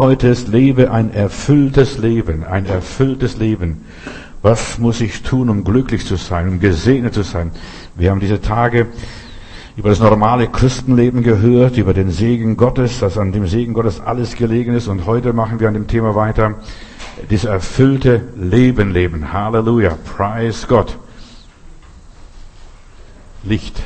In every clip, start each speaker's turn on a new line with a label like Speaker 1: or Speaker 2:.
Speaker 1: Heute ist Lebe ein erfülltes Leben, ein erfülltes Leben. Was muss ich tun, um glücklich zu sein, um gesegnet zu sein? Wir haben diese Tage über das normale Christenleben gehört, über den Segen Gottes, dass an dem Segen Gottes alles gelegen ist. Und heute machen wir an dem Thema weiter, dieses erfüllte Leben leben. Halleluja, praise Gott. Licht.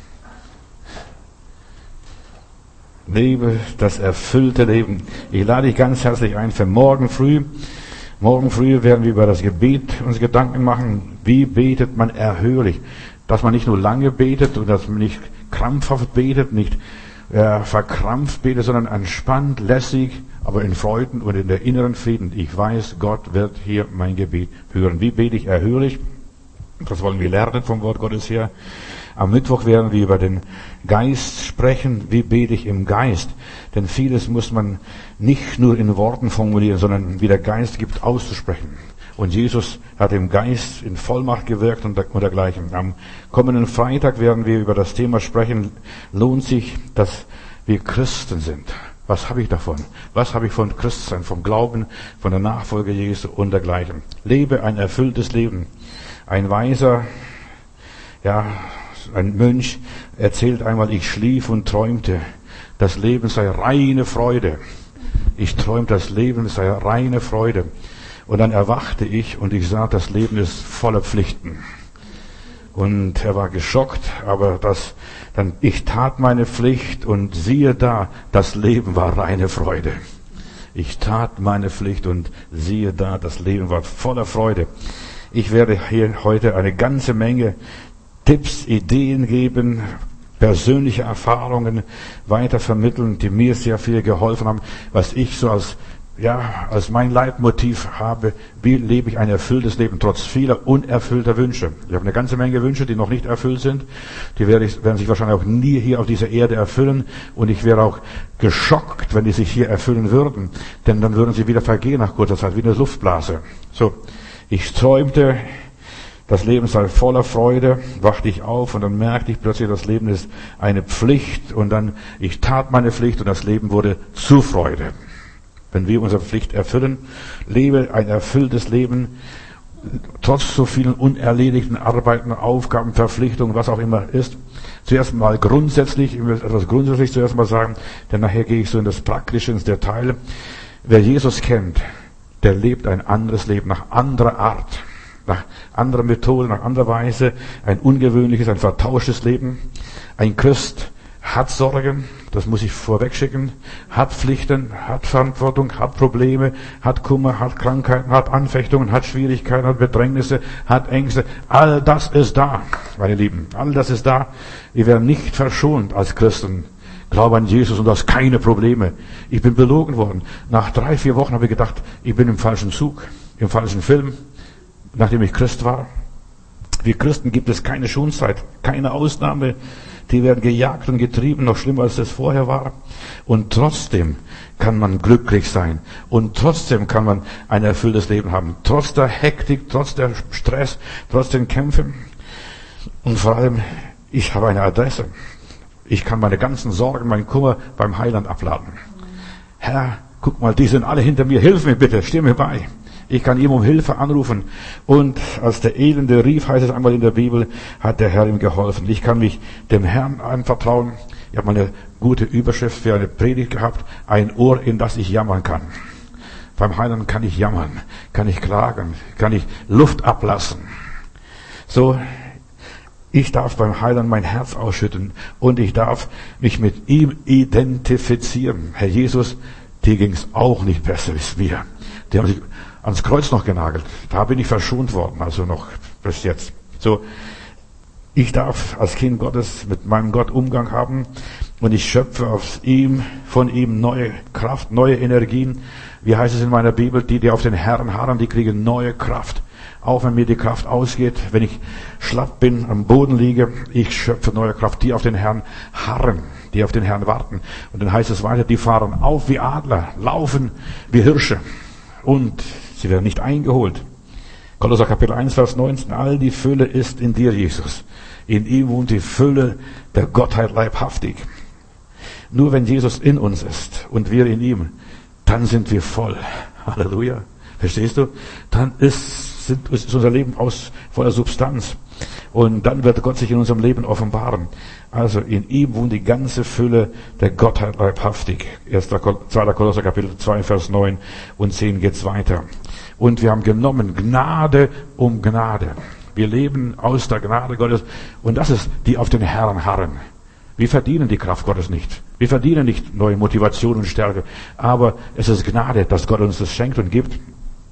Speaker 1: Lebe das erfüllte Leben. Ich lade dich ganz herzlich ein für morgen früh. Morgen früh werden wir über das Gebet uns Gedanken machen. Wie betet man erhörlich? Dass man nicht nur lange betet und dass man nicht krampfhaft betet, nicht verkrampft betet, sondern entspannt, lässig, aber in Freuden und in der inneren Frieden. Ich weiß, Gott wird hier mein Gebet hören. Wie bete ich erhörlich? Das wollen wir lernen vom Wort Gottes her. Am Mittwoch werden wir über den Geist sprechen. Wie bete ich im Geist? Denn vieles muss man nicht nur in Worten formulieren, sondern wie der Geist gibt, auszusprechen. Und Jesus hat im Geist in Vollmacht gewirkt und dergleichen. Am kommenden Freitag werden wir über das Thema sprechen. Lohnt sich, dass wir Christen sind? Was habe ich davon? Was habe ich von Christsein, vom Glauben, von der Nachfolge Jesu und dergleichen? Lebe ein erfülltes Leben. Ein Weiser, ein Mönch erzählt einmal, ich schlief und träumte, das Leben sei reine Freude. Ich träumte, das Leben sei reine Freude. Und dann erwachte ich und ich sah, das Leben ist voller Pflichten. Und er war geschockt, aber ich tat meine Pflicht und siehe da, das Leben war reine Freude. Ich tat meine Pflicht und siehe da, das Leben war voller Freude. Ich werde hier heute eine ganze Menge Tipps, Ideen geben, persönliche Erfahrungen weiter vermitteln, die mir sehr viel geholfen haben, was ich so als mein Leitmotiv habe. Wie lebe ich ein erfülltes Leben trotz vieler unerfüllter Wünsche? Ich habe eine ganze Menge Wünsche, die noch nicht erfüllt sind. Die werden sich wahrscheinlich auch nie hier auf dieser Erde erfüllen. Und ich wäre auch geschockt, wenn die sich hier erfüllen würden. Denn dann würden sie wieder vergehen nach kurzer Zeit, wie eine Luftblase. So, ich träumte, das Leben sei voller Freude, wachte ich auf und dann merkte ich plötzlich, das Leben ist eine Pflicht. Und dann, ich tat meine Pflicht und das Leben wurde zu Freude. Wenn wir unsere Pflicht erfüllen, lebe ein erfülltes Leben, trotz so vielen unerledigten Arbeiten, Aufgaben, Verpflichtungen, was auch immer ist. Zuerst mal grundsätzlich, ich will etwas grundsätzlich zuerst mal sagen, denn nachher gehe ich so in das Praktische, ins Detail. Wer Jesus kennt, der lebt ein anderes Leben, nach anderer Art, nach anderer Methode, nach anderer Weise, ein ungewöhnliches, ein vertauschtes Leben. Ein Christ hat Sorgen, das muss ich vorweg schicken, hat Pflichten, hat Verantwortung, hat Probleme, hat Kummer, hat Krankheiten, hat Anfechtungen, hat Schwierigkeiten, hat Bedrängnisse, hat Ängste. All das ist da, meine Lieben, all das ist da. Wir werden nicht verschont als Christen. Glaube an Jesus und du hast keine Probleme. Ich bin belogen worden. Nach 3-4 Wochen habe ich gedacht, ich bin im falschen Zug, im falschen Film, nachdem ich Christ war. Wir Christen gibt es keine Schonzeit, keine Ausnahme. Die werden gejagt und getrieben, noch schlimmer als es vorher war. Und trotzdem kann man glücklich sein. Und trotzdem kann man ein erfülltes Leben haben. Trotz der Hektik, trotz der Stress, trotz den Kämpfen. Und vor allem, ich habe eine Adresse. Ich kann meine ganzen Sorgen, meinen Kummer beim Heiland abladen. Herr, guck mal, die sind alle hinter mir. Hilf mir bitte, steh mir bei. Ich kann ihm um Hilfe anrufen. Und als der Elende rief, heißt es einmal in der Bibel, hat der Herr ihm geholfen. Ich kann mich dem Herrn anvertrauen. Ich habe mal eine gute Überschrift für eine Predigt gehabt. Ein Ohr, in das ich jammern kann. Beim Heiland kann ich jammern, kann ich klagen, kann ich Luft ablassen. So, ich darf beim Heiland mein Herz ausschütten und ich darf mich mit ihm identifizieren. Herr Jesus, dir ging's auch nicht besser als mir. Die haben sich ans Kreuz noch genagelt. Da bin ich verschont worden, also noch bis jetzt. So, ich darf als Kind Gottes mit meinem Gott Umgang haben und ich schöpfe von ihm neue Kraft, neue Energien. Wie heißt es in meiner Bibel? Die auf den Herrn harren, die kriegen neue Kraft. Auch wenn mir die Kraft ausgeht, wenn ich schlapp bin, am Boden liege, ich schöpfe neue Kraft. Die auf den Herrn harren, die auf den Herrn warten. Und dann heißt es weiter, die fahren auf wie Adler, laufen wie Hirsche. Und sie werden nicht eingeholt. Kolosser Kapitel 1, Vers 19. All die Fülle ist in dir, Jesus. In ihm wohnt die Fülle der Gottheit leibhaftig. Nur wenn Jesus in uns ist und wir in ihm, dann sind wir voll. Halleluja. Verstehst du? Dann ist unser Leben voller Substanz. Und dann wird Gott sich in unserem Leben offenbaren. Also in ihm wohnt die ganze Fülle der Gottheit leibhaftig. 2. Kolosser Kapitel 2, Vers 9 und 10 geht's weiter. Und wir haben genommen Gnade um Gnade. Wir leben aus der Gnade Gottes. Und das ist die auf den Herrn harren. Wir verdienen die Kraft Gottes nicht. Wir verdienen nicht neue Motivation und Stärke. Aber es ist Gnade, dass Gott uns das schenkt und gibt.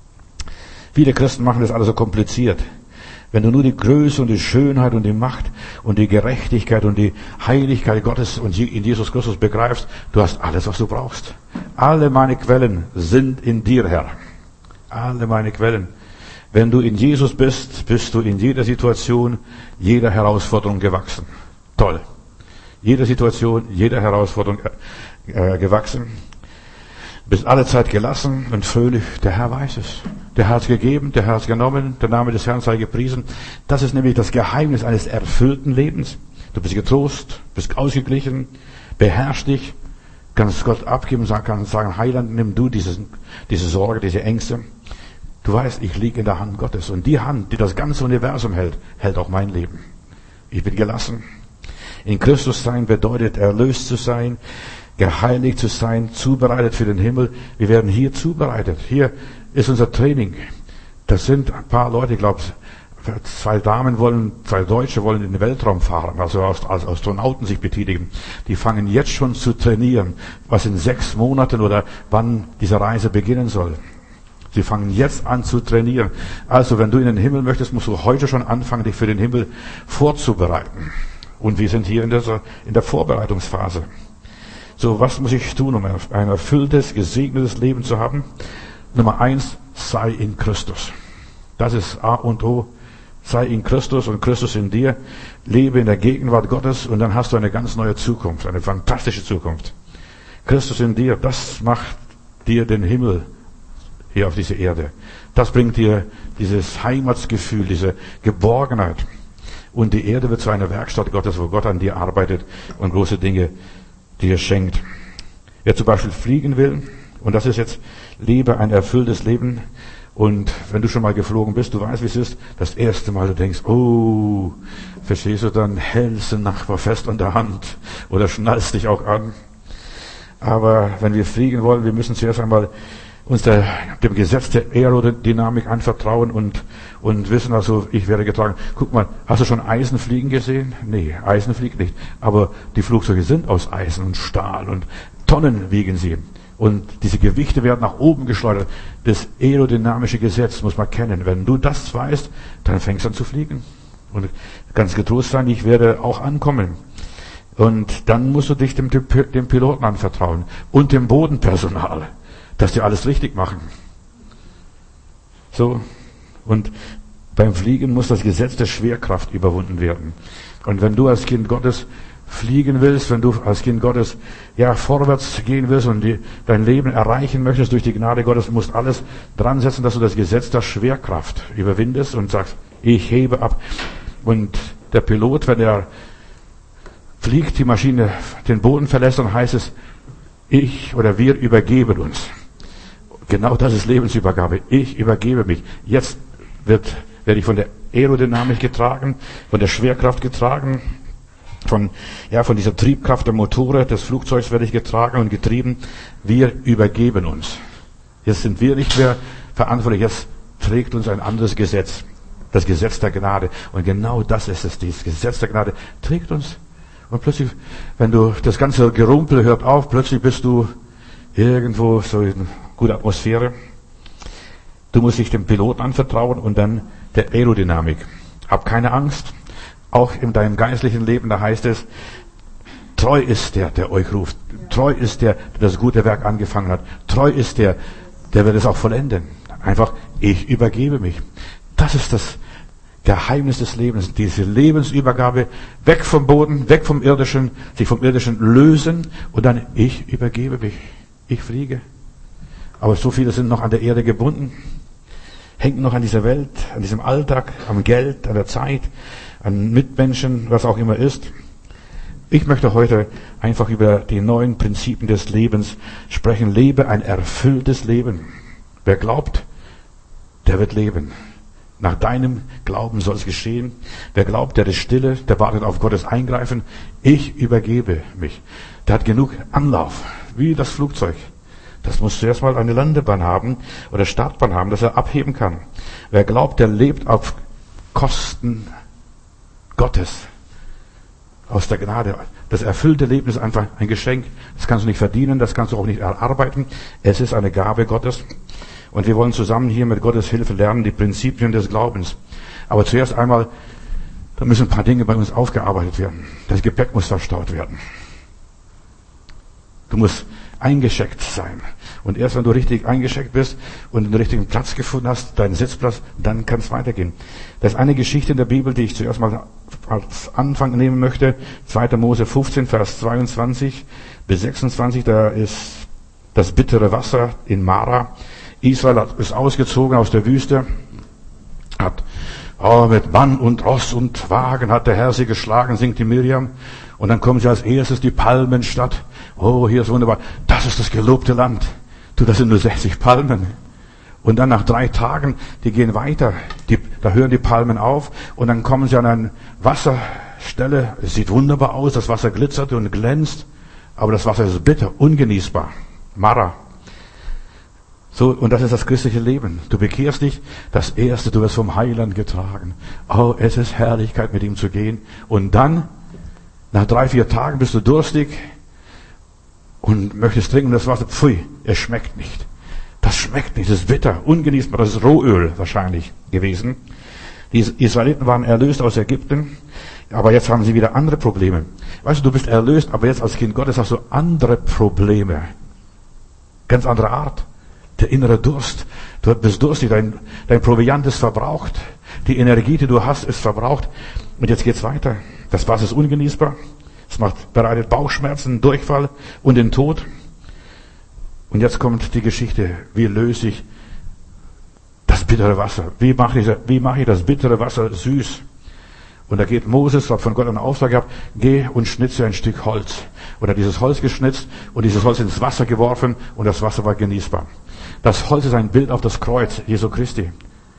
Speaker 1: Viele Christen machen das alles so kompliziert. Wenn du nur die Größe und die Schönheit und die Macht und die Gerechtigkeit und die Heiligkeit Gottes und in Jesus Christus begreifst, du hast alles, was du brauchst. Alle meine Quellen sind in dir, Herr. Alle meine Quellen. Wenn du in Jesus bist, bist du in jeder Situation, jeder Herausforderung gewachsen. Toll. Jeder Situation, jeder Herausforderung gewachsen. Bist alle Zeit gelassen und fröhlich. Der Herr weiß es. Der Herr hat es gegeben, der Herr hat es genommen, der Name des Herrn sei gepriesen. Das ist nämlich das Geheimnis eines erfüllten Lebens. Du bist getrost, bist ausgeglichen, beherrschst dich, kannst Gott abgeben, kannst sagen, Heiland, nimm du diese Sorge, diese Ängste. Du weißt, ich liege in der Hand Gottes. Und die Hand, die das ganze Universum hält, hält auch mein Leben. Ich bin gelassen. In Christus sein bedeutet, erlöst zu sein, geheiligt zu sein, zubereitet für den Himmel. Wir werden hier zubereitet. Hier ist unser Training. Das sind ein paar Leute, ich glaube, 2 Deutsche wollen in den Weltraum fahren, also als Astronauten sich betätigen. Die fangen jetzt schon zu trainieren, was in 6 Monaten oder wann diese Reise beginnen soll. Sie fangen jetzt an zu trainieren. Also, wenn du in den Himmel möchtest, musst du heute schon anfangen, dich für den Himmel vorzubereiten. Und wir sind hier in der Vorbereitungsphase. So, was muss ich tun, um ein erfülltes, gesegnetes Leben zu haben? Nummer 1, sei in Christus. Das ist A und O. Sei in Christus und Christus in dir. Lebe in der Gegenwart Gottes und dann hast du eine ganz neue Zukunft, eine fantastische Zukunft. Christus in dir, das macht dir den Himmel hier auf dieser Erde. Das bringt dir dieses Heimatsgefühl, diese Geborgenheit. Und die Erde wird zu einer Werkstatt Gottes, wo Gott an dir arbeitet und große Dinge dir schenkt. Wer zum Beispiel fliegen will, und das ist jetzt, lebe ein erfülltes Leben. Und wenn du schon mal geflogen bist, du weißt, wie es ist, das erste Mal du denkst, oh, verstehst du, dann hältst den Nachbar fest an der Hand oder schnallst dich auch an. Aber wenn wir fliegen wollen, wir müssen zuerst einmal uns dem Gesetz der Aerodynamik anvertrauen und wissen, also ich werde getragen. Guck mal, hast du schon Eisen fliegen gesehen? Nee, Eisen fliegt nicht. Aber die Flugzeuge sind aus Eisen und Stahl und Tonnen wiegen sie. Und diese Gewichte werden nach oben geschleudert. Das aerodynamische Gesetz muss man kennen. Wenn du das weißt, dann fängst du an zu fliegen. Und ganz getrost sein, ich werde auch ankommen. Und dann musst du dich dem Piloten anvertrauen und dem Bodenpersonal, dass die alles richtig machen. So. Und beim Fliegen muss das Gesetz der Schwerkraft überwunden werden. Und wenn du als Kind Gottes fliegen willst, wenn du als Kind Gottes vorwärts gehen willst und dein Leben erreichen möchtest durch die Gnade Gottes, musst alles dran setzen, dass du das Gesetz der Schwerkraft überwindest und sagst, ich hebe ab. Und der Pilot, wenn er fliegt, die Maschine den Boden verlässt, dann heißt es, ich oder wir übergeben uns. Genau das ist Lebensübergabe. Ich übergebe mich. Jetzt werde ich von der Aerodynamik getragen, von der Schwerkraft getragen, von dieser Triebkraft der Motore des Flugzeugs werde ich getragen und getrieben. Wir übergeben uns. Jetzt sind wir nicht mehr verantwortlich. Jetzt trägt uns ein anderes Gesetz. Das Gesetz der Gnade. Und genau das ist es. Dieses Gesetz der Gnade trägt uns. Und plötzlich, wenn du das ganze Gerumpel hört auf, plötzlich bist du irgendwo so in guter Atmosphäre. Du musst dich dem Piloten anvertrauen und dann der Aerodynamik. Hab keine Angst. Auch in deinem geistlichen Leben, da heißt es, treu ist der euch ruft. Treu ist der das gute Werk angefangen hat. Treu ist der wird es auch vollenden. Einfach, ich übergebe mich. Das ist das Geheimnis des Lebens. Diese Lebensübergabe, weg vom Boden, weg vom Irdischen, sich vom Irdischen lösen und dann, ich übergebe mich. Ich fliege. Aber so viele sind noch an der Erde gebunden, hängen noch an dieser Welt, an diesem Alltag, am Geld, an der Zeit, an Mitmenschen, was auch immer ist. Ich möchte heute einfach über die neuen Prinzipien des Lebens sprechen. Lebe ein erfülltes Leben. Wer glaubt, der wird leben. Nach deinem Glauben soll es geschehen. Wer glaubt, der ist stille, der wartet auf Gottes Eingreifen. Ich übergebe mich. Der hat genug Anlauf, wie das Flugzeug. Das muss zuerst mal eine Landebahn haben oder Startbahn haben, dass er abheben kann. Wer glaubt, der lebt auf Kosten Gottes. Aus der Gnade. Das erfüllte Leben ist einfach ein Geschenk. Das kannst du nicht verdienen, das kannst du auch nicht erarbeiten. Es ist eine Gabe Gottes. Und wir wollen zusammen hier mit Gottes Hilfe lernen, die Prinzipien des Glaubens. Aber zuerst einmal, da müssen ein paar Dinge bei uns aufgearbeitet werden. Das Gepäck muss verstaut werden. Du musst eingescheckt sein. Und erst wenn du richtig eingescheckt bist und den richtigen Platz gefunden hast, deinen Sitzplatz, dann kann es weitergehen. Das ist eine Geschichte in der Bibel, die ich zuerst mal als Anfang nehmen möchte. 2. Mose 15, Vers 22 bis 26, da ist das bittere Wasser in Mara. Israel ist ausgezogen aus der Wüste, hat mit Mann und Ross und Wagen hat der Herr sie geschlagen, singt die Miriam. Und dann kommen sie als erstes die Palmenstadt. Oh, hier ist wunderbar. Das ist das gelobte Land. Du, das sind nur 60 Palmen. Und dann nach 3 Tagen, die gehen weiter. Da hören die Palmen auf. Und dann kommen sie an eine Wasserstelle. Es sieht wunderbar aus. Das Wasser glitzert und glänzt. Aber das Wasser ist bitter, ungenießbar. Mara. So, und das ist das christliche Leben. Du bekehrst dich. Das Erste, du wirst vom Heiland getragen. Oh, es ist Herrlichkeit, mit ihm zu gehen. Und dann, nach 3, 4 Tagen bist du durstig und möchtest trinken das Wasser. Pfui, es schmeckt nicht. Das schmeckt nicht, das ist bitter, ungenießbar. Das ist Rohöl wahrscheinlich gewesen. Die Israeliten waren erlöst aus Ägypten, aber jetzt haben sie wieder andere Probleme. Weißt du bist erlöst, aber jetzt als Kind Gottes hast du andere Probleme. Ganz andere Art. Der innere Durst. Du bist durstig, dein Proviant ist verbraucht. Die Energie, die du hast, ist verbraucht. Und jetzt geht's weiter. Das Wasser ist ungenießbar. Es bereitet Bauchschmerzen, Durchfall und den Tod. Und jetzt kommt die Geschichte. Wie löse ich das bittere Wasser? Wie mache ich das bittere Wasser süß? Und da geht Moses, hat von Gott einen Auftrag gehabt, geh und schnitze ein Stück Holz. Und er hat dieses Holz geschnitzt und dieses Holz ins Wasser geworfen und das Wasser war genießbar. Das Holz ist ein Bild auf das Kreuz Jesu Christi.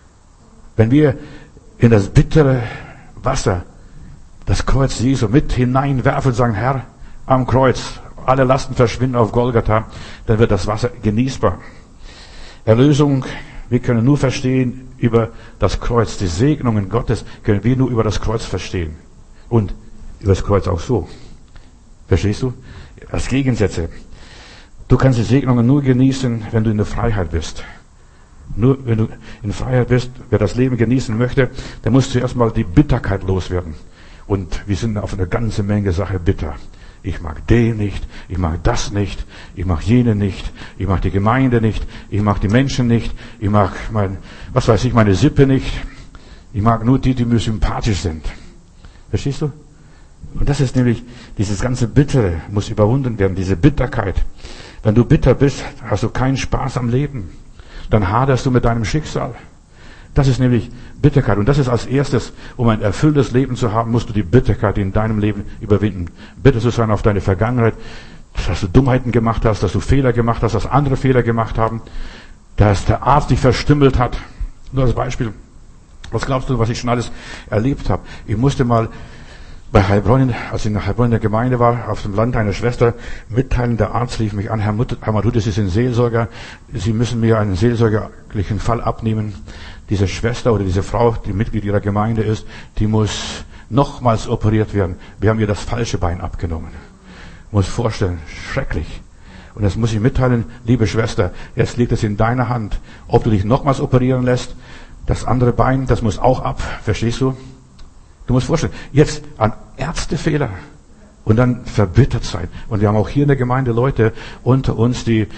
Speaker 1: Wenn wir in das bittere Wasser das Kreuz Jesu mit hineinwerfen und sagen, Herr, am Kreuz, alle Lasten verschwinden auf Golgatha, dann wird das Wasser genießbar. Erlösung, wir können nur verstehen über das Kreuz. Die Segnungen Gottes können wir nur über das Kreuz verstehen. Und über das Kreuz auch so. Verstehst du? Als Gegensätze. Du kannst die Segnungen nur genießen, wenn du in der Freiheit bist. Nur wenn du in Freiheit bist, wer das Leben genießen möchte, der muss zuerst mal die Bitterkeit loswerden. Und wir sind auf eine ganze Menge Sache bitter. Ich mag den nicht, ich mag das nicht, ich mag jene nicht, ich mag die Gemeinde nicht, ich mag die Menschen nicht, ich mag meine Sippe nicht. Ich mag nur die mir sympathisch sind. Verstehst du? Und das ist nämlich, dieses ganze Bittere muss überwunden werden, diese Bitterkeit. Wenn du bitter bist, hast du keinen Spaß am Leben. Dann haderst du mit deinem Schicksal. Das ist nämlich Bitterkeit. Und das ist als erstes, um ein erfülltes Leben zu haben, musst du die Bitterkeit in deinem Leben überwinden. Bitter zu sein auf deine Vergangenheit, dass du Dummheiten gemacht hast, dass du Fehler gemacht hast, dass andere Fehler gemacht haben, dass der Arzt dich verstümmelt hat. Nur als Beispiel. Was glaubst du, was ich schon alles erlebt habe? Ich musste mal bei Heilbronn, als ich nach Heilbronn in der Gemeinde war, auf dem Land einer Schwester mitteilen, der Arzt rief mich an, Herr Matthäus, Sie sind Seelsorger, Sie müssen mir einen seelsorgerlichen Fall abnehmen. Diese Schwester oder diese Frau, die Mitglied ihrer Gemeinde ist, die muss nochmals operiert werden. Wir haben ihr das falsche Bein abgenommen. Muss vorstellen, schrecklich. Und das muss ich mitteilen, liebe Schwester, jetzt liegt es in deiner Hand, ob du dich nochmals operieren lässt. Das andere Bein, das muss auch ab, verstehst du? Du musst vorstellen, jetzt an Ärztefehler und dann verbittert sein. Und wir haben auch hier in der Gemeinde Leute unter uns, die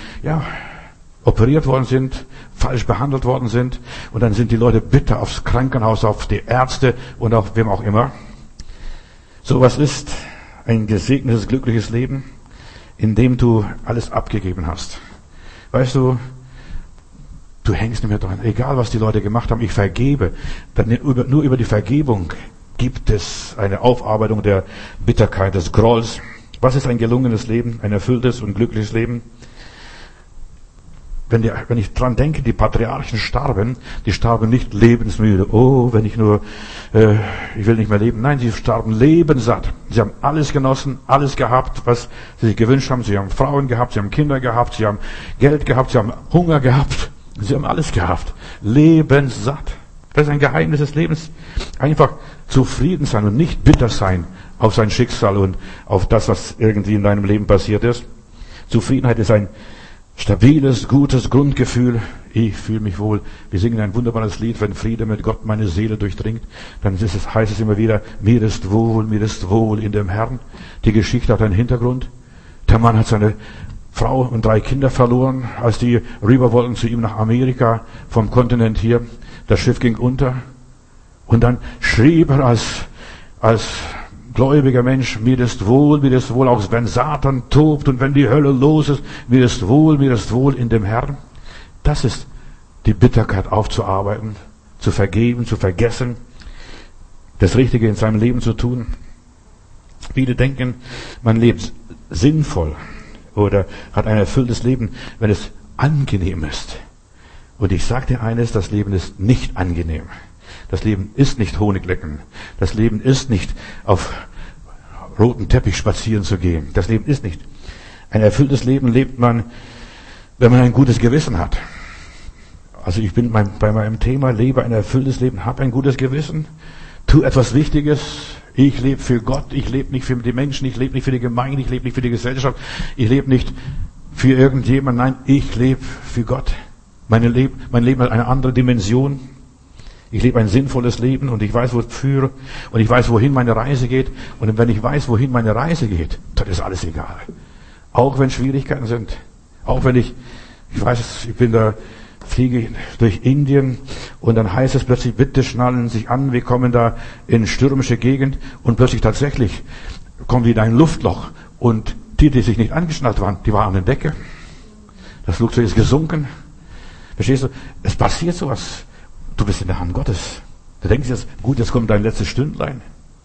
Speaker 1: operiert worden sind, falsch behandelt worden sind. Und dann sind die Leute bitter aufs Krankenhaus, auf die Ärzte und auf wem auch immer. So was ist ein gesegnetes, glückliches Leben, in dem du alles abgegeben hast. Weißt du, du hängst nicht mehr dran. Egal, was die Leute gemacht haben, ich vergebe. Nur über die Vergebung gibt es eine Aufarbeitung der Bitterkeit, des Grolls. Was ist ein gelungenes Leben, ein erfülltes und glückliches Leben? Wenn ich dran denke, die Patriarchen starben, die starben nicht lebensmüde. Oh, wenn ich nur, ich will nicht mehr leben. Nein, sie starben lebenssatt. Sie haben alles genossen, alles gehabt, was sie sich gewünscht haben. Sie haben Frauen gehabt, sie haben Kinder gehabt, sie haben Geld gehabt, sie haben Hunger gehabt. Sie haben alles gehabt. Lebenssatt. Das ist ein Geheimnis des Lebens. Einfach zufrieden sein und nicht bitter sein auf sein Schicksal und auf das, was irgendwie in deinem Leben passiert ist. Zufriedenheit ist ein stabiles, gutes Grundgefühl. Ich fühle mich wohl. Wir singen ein wunderbares Lied, wenn Friede mit Gott meine Seele durchdringt. Dann heißt es immer wieder, mir ist wohl in dem Herrn. Die Geschichte hat einen Hintergrund. Der Mann hat seine Frau und 3 Kinder verloren, als die rüber wollten zu ihm nach Amerika vom Kontinent hier. Das Schiff ging unter. Und dann schrieb er als gläubiger Mensch, mir ist wohl, auch wenn Satan tobt und wenn die Hölle los ist, mir ist wohl in dem Herrn. Das ist die Bitterkeit aufzuarbeiten, zu vergeben, zu vergessen, das Richtige in seinem Leben zu tun. Viele denken, man lebt sinnvoll oder hat ein erfülltes Leben, wenn es angenehm ist. Und ich sage dir eines, das Leben ist nicht angenehm. Das Leben ist nicht Honiglecken. Das Leben ist nicht auf roten Teppich spazieren zu gehen. Das Leben ist nicht. Ein erfülltes Leben lebt man, wenn man ein gutes Gewissen hat. Also ich bin bei meinem Thema, lebe ein erfülltes Leben, habe ein gutes Gewissen, tu etwas Wichtiges. Ich lebe für Gott, ich lebe nicht für die Menschen, ich lebe nicht für die Gemeinde, ich lebe nicht für die Gesellschaft, ich lebe nicht für irgendjemand. Nein, ich lebe für Gott. Mein Leben hat eine andere Dimension. Ich lebe ein sinnvolles Leben und ich weiß wofür und ich weiß, wohin meine Reise geht. Und wenn ich weiß, wohin meine Reise geht, dann ist alles egal. Auch wenn Schwierigkeiten sind. Auch wenn ich weiß, fliege durch Indien und dann heißt es plötzlich, bitte schnallen Sie sich an, wir kommen da in stürmische Gegend und plötzlich tatsächlich kommen wir in ein Luftloch und die sich nicht angeschnallt waren, die waren an der Decke. Das Flugzeug ist gesunken. Verstehst du? Es passiert sowas. Du bist in der Hand Gottes. Du denkst jetzt, gut, jetzt kommt dein letztes Stündlein.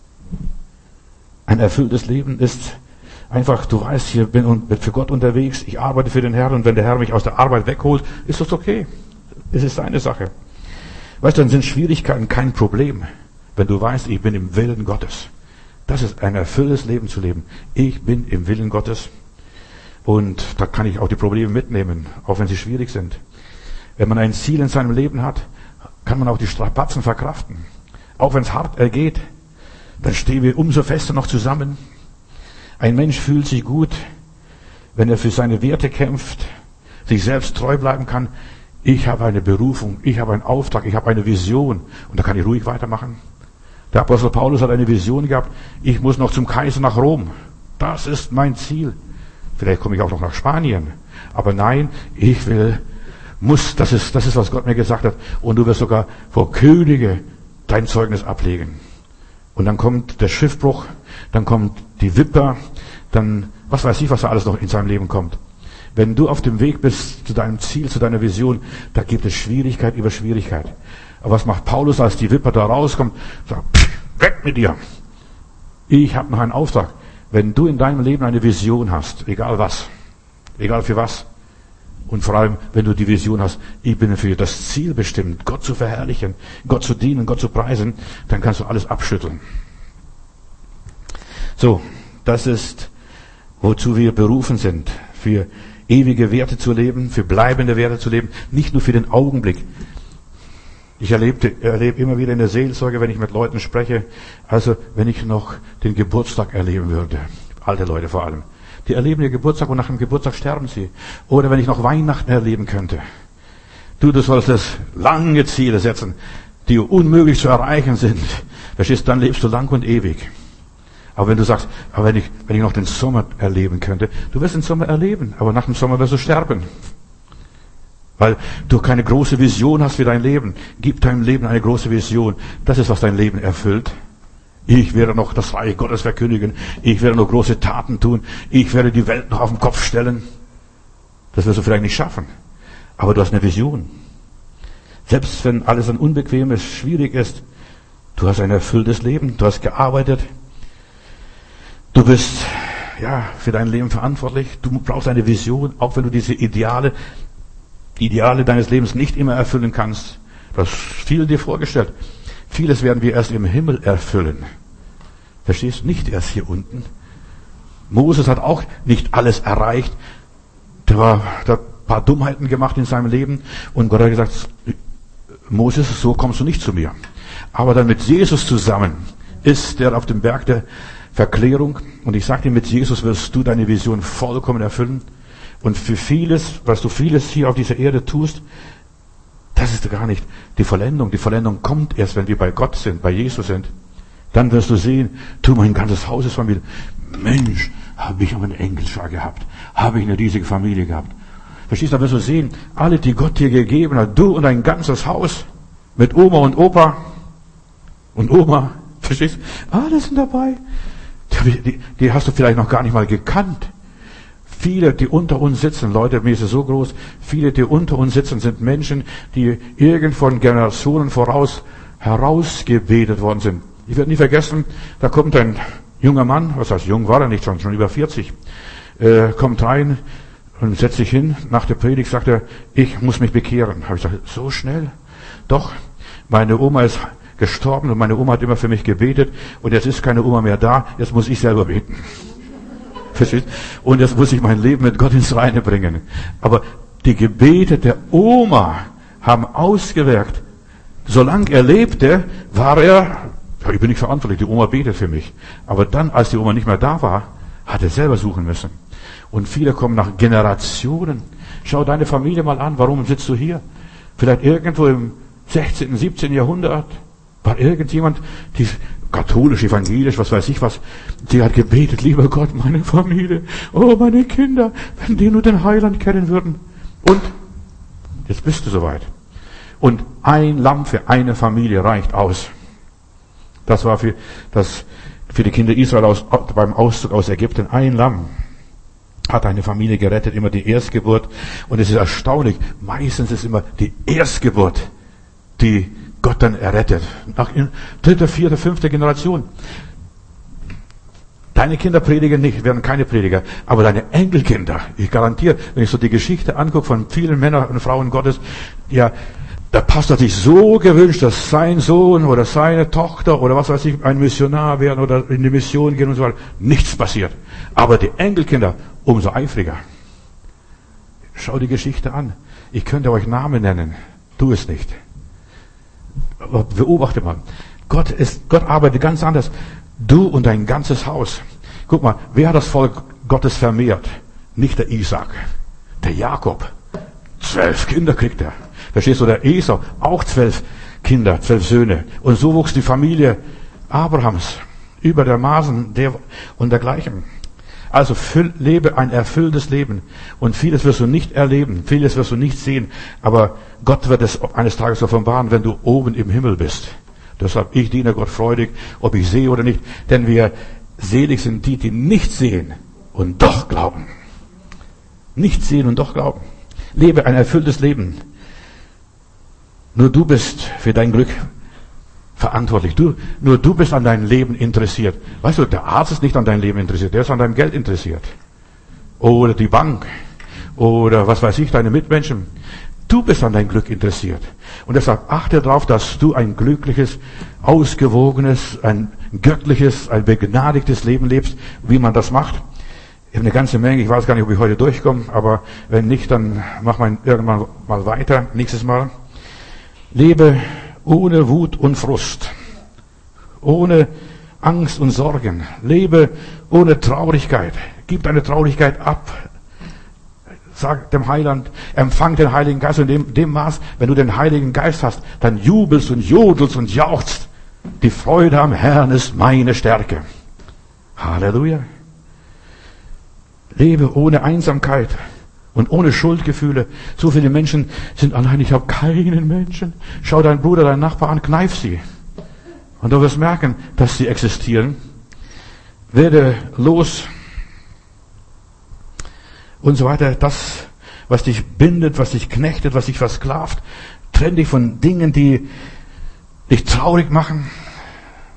Speaker 1: Ein erfülltes Leben ist einfach, du weißt, ich bin für Gott unterwegs, ich arbeite für den Herrn und wenn der Herr mich aus der Arbeit wegholt, ist das okay. Es ist seine Sache. Weißt du, dann sind Schwierigkeiten kein Problem, wenn du weißt, ich bin im Willen Gottes. Das ist ein erfülltes Leben zu leben. Ich bin im Willen Gottes und da kann ich auch die Probleme mitnehmen, auch wenn sie schwierig sind. Wenn man ein Ziel in seinem Leben hat, kann man auch die Strapazen verkraften. Auch wenn es hart ergeht, dann stehen wir umso fester noch zusammen. Ein Mensch fühlt sich gut, wenn er für seine Werte kämpft, sich selbst treu bleiben kann. Ich habe eine Berufung, ich habe einen Auftrag, ich habe eine Vision und da kann ich ruhig weitermachen. Der Apostel Paulus hat eine Vision gehabt, ich muss noch zum Kaiser nach Rom. Das ist mein Ziel. Vielleicht komme ich auch noch nach Spanien. Aber nein, das ist, was Gott mir gesagt hat. Und du wirst sogar vor Könige dein Zeugnis ablegen. Und dann kommt der Schiffbruch, dann kommt die Wipper, dann, was weiß ich, was da alles noch in seinem Leben kommt. Wenn du auf dem Weg bist zu deinem Ziel, zu deiner Vision, da gibt es Schwierigkeit über Schwierigkeit. Aber was macht Paulus, als die Wipper da rauskommt? Sagt, weg mit dir. Ich habe noch einen Auftrag. Wenn du in deinem Leben eine Vision hast, egal was, egal für was, und vor allem, wenn du die Vision hast, ich bin für das Ziel bestimmt, Gott zu verherrlichen, Gott zu dienen, Gott zu preisen, dann kannst du alles abschütteln. So, das ist, wozu wir berufen sind, für ewige Werte zu leben, für bleibende Werte zu leben, nicht nur für den Augenblick. Ich erlebe immer wieder in der Seelsorge, wenn ich mit Leuten spreche, also wenn ich noch den Geburtstag erleben würde, alte Leute vor allem, die erleben ihr Geburtstag und nach dem Geburtstag sterben sie. Oder wenn ich noch Weihnachten erleben könnte. Du solltest lange Ziele setzen, die unmöglich zu erreichen sind. Verstehst du, dann lebst du lang und ewig. Aber wenn du sagst, aber wenn ich noch den Sommer erleben könnte, du wirst den Sommer erleben, aber nach dem Sommer wirst du sterben. Weil du keine große Vision hast für dein Leben. Gib deinem Leben eine große Vision. Das ist, was dein Leben erfüllt. Ich werde noch das Reich Gottes verkündigen. Ich werde noch große Taten tun. Ich werde die Welt noch auf den Kopf stellen. Das wirst du vielleicht nicht schaffen. Aber du hast eine Vision. Selbst wenn alles dann unbequem ist, schwierig ist, Du hast ein erfülltes Leben, du hast gearbeitet, du bist für dein Leben verantwortlich, du brauchst eine Vision, auch wenn du diese Ideale deines Lebens nicht immer erfüllen kannst. Du hast viel dir vorgestellt. Vieles werden wir erst im Himmel erfüllen. Verstehst du? Nicht erst hier unten. Moses hat auch nicht alles erreicht. Der hat ein paar Dummheiten gemacht in seinem Leben und Gott hat gesagt, Moses, so kommst du nicht zu mir. Aber dann mit Jesus zusammen ist er auf dem Berg der Verklärung und ich sage dir, mit Jesus wirst du deine Vision vollkommen erfüllen und für vieles, was du vieles hier auf dieser Erde tust, das ist gar nicht die Vollendung. Die Vollendung kommt erst, wenn wir bei Gott sind, bei Jesus sind. Dann wirst du sehen, mein ganzes Haus ist Familie. Mensch, habe ich aber einen Enkelschar gehabt. Habe ich eine riesige Familie gehabt. Verstehst du, dann wirst du sehen, alle, die Gott dir gegeben hat, du und dein ganzes Haus, mit Oma und Opa und Oma, verstehst du, alle sind dabei. Die hast du vielleicht noch gar nicht mal gekannt. Viele, die unter uns sitzen, Leute, mir ist es so groß, viele, die unter uns sitzen, sind Menschen, die irgend von Generationen voraus herausgebetet worden sind. Ich werde nie vergessen, da kommt ein junger Mann, was heißt jung war er nicht, schon über 40, kommt rein und setzt sich hin. Nach der Predigt sagt er, ich muss mich bekehren. Habe ich gesagt, so schnell? Doch, meine Oma ist gestorben und meine Oma hat immer für mich gebetet und jetzt ist keine Oma mehr da, jetzt muss ich selber beten. Versteht? Und jetzt muss ich mein Leben mit Gott ins Reine bringen. Aber die Gebete der Oma haben ausgewirkt. Solange er lebte, war er, ich bin nicht verantwortlich, die Oma betet für mich. Aber dann, als die Oma nicht mehr da war, hat er selber suchen müssen. Und viele kommen nach Generationen. Schau deine Familie mal an, warum sitzt du hier? Vielleicht irgendwo im 16., 17. Jahrhundert war irgendjemand, die katholisch, evangelisch, was weiß ich was, die hat gebetet, lieber Gott, meine Familie, oh, meine Kinder, wenn die nur den Heiland kennen würden. Und jetzt bist du soweit. Und ein Lamm für eine Familie reicht aus. Das war für die Kinder Israel beim Auszug aus Ägypten. Ein Lamm hat eine Familie gerettet, immer die Erstgeburt. Und es ist erstaunlich, meistens ist immer die Erstgeburt, die Gott dann errettet. Nach dritter, vierter, fünfter Generation. Deine Kinder predigen nicht, werden keine Prediger. Aber deine Enkelkinder, ich garantiere, wenn ich so die Geschichte angucke von vielen Männern und Frauen Gottes, ja, der Pastor hat sich so gewünscht, dass sein Sohn oder seine Tochter oder was weiß ich, ein Missionar werden oder in die Mission gehen und so weiter. Nichts passiert. Aber die Enkelkinder, umso eifriger. Schau die Geschichte an. Ich könnte euch Namen nennen. Tu es nicht. Aber beobachte mal. Gott arbeitet ganz anders. Du und dein ganzes Haus. Guck mal, wer hat das Volk Gottes vermehrt? Nicht der Isaac. Der Jakob. 12 Kinder kriegt er. Verstehst du, der Esau, auch 12 Kinder, 12 Söhne. Und so wuchs die Familie Abrahams über der Maßen und dergleichen. Also lebe ein erfülltes Leben. Und vieles wirst du nicht erleben, vieles wirst du nicht sehen. Aber Gott wird es eines Tages offenbaren, wenn du oben im Himmel bist. Deshalb, ich diene Gott freudig, ob ich sehe oder nicht. Denn wir selig sind die nicht sehen und doch glauben. Nicht sehen und doch glauben. Lebe ein erfülltes Leben. Nur du bist für dein Glück verantwortlich. Nur du bist an deinem Leben interessiert. Weißt du, der Arzt ist nicht an deinem Leben interessiert, der ist an deinem Geld interessiert. Oder die Bank. Oder was weiß ich, deine Mitmenschen. Du bist an dein Glück interessiert. Und deshalb achte darauf, dass du ein glückliches, ausgewogenes, ein göttliches, ein begnadigtes Leben lebst, wie man das macht. Ich habe eine ganze Menge, ich weiß gar nicht, ob ich heute durchkomme, aber wenn nicht, dann machen wir irgendwann mal weiter, nächstes Mal. Lebe ohne Wut und Frust, ohne Angst und Sorgen. Lebe ohne Traurigkeit. Gib deine Traurigkeit ab. Sag dem Heiland, empfang den Heiligen Geist. Und in dem Maß, wenn du den Heiligen Geist hast, dann jubelst und jodelst und jauchzt. Die Freude am Herrn ist meine Stärke. Halleluja. Lebe ohne Einsamkeit und ohne Schuldgefühle. So viele Menschen sind allein. Ich habe keinen Menschen. Schau deinen Bruder, deinen Nachbar an, kneif sie. Und du wirst merken, dass sie existieren. Werde los. Und so weiter. Das, was dich bindet, was dich knechtet, was dich versklavt. Trenn dich von Dingen, die dich traurig machen.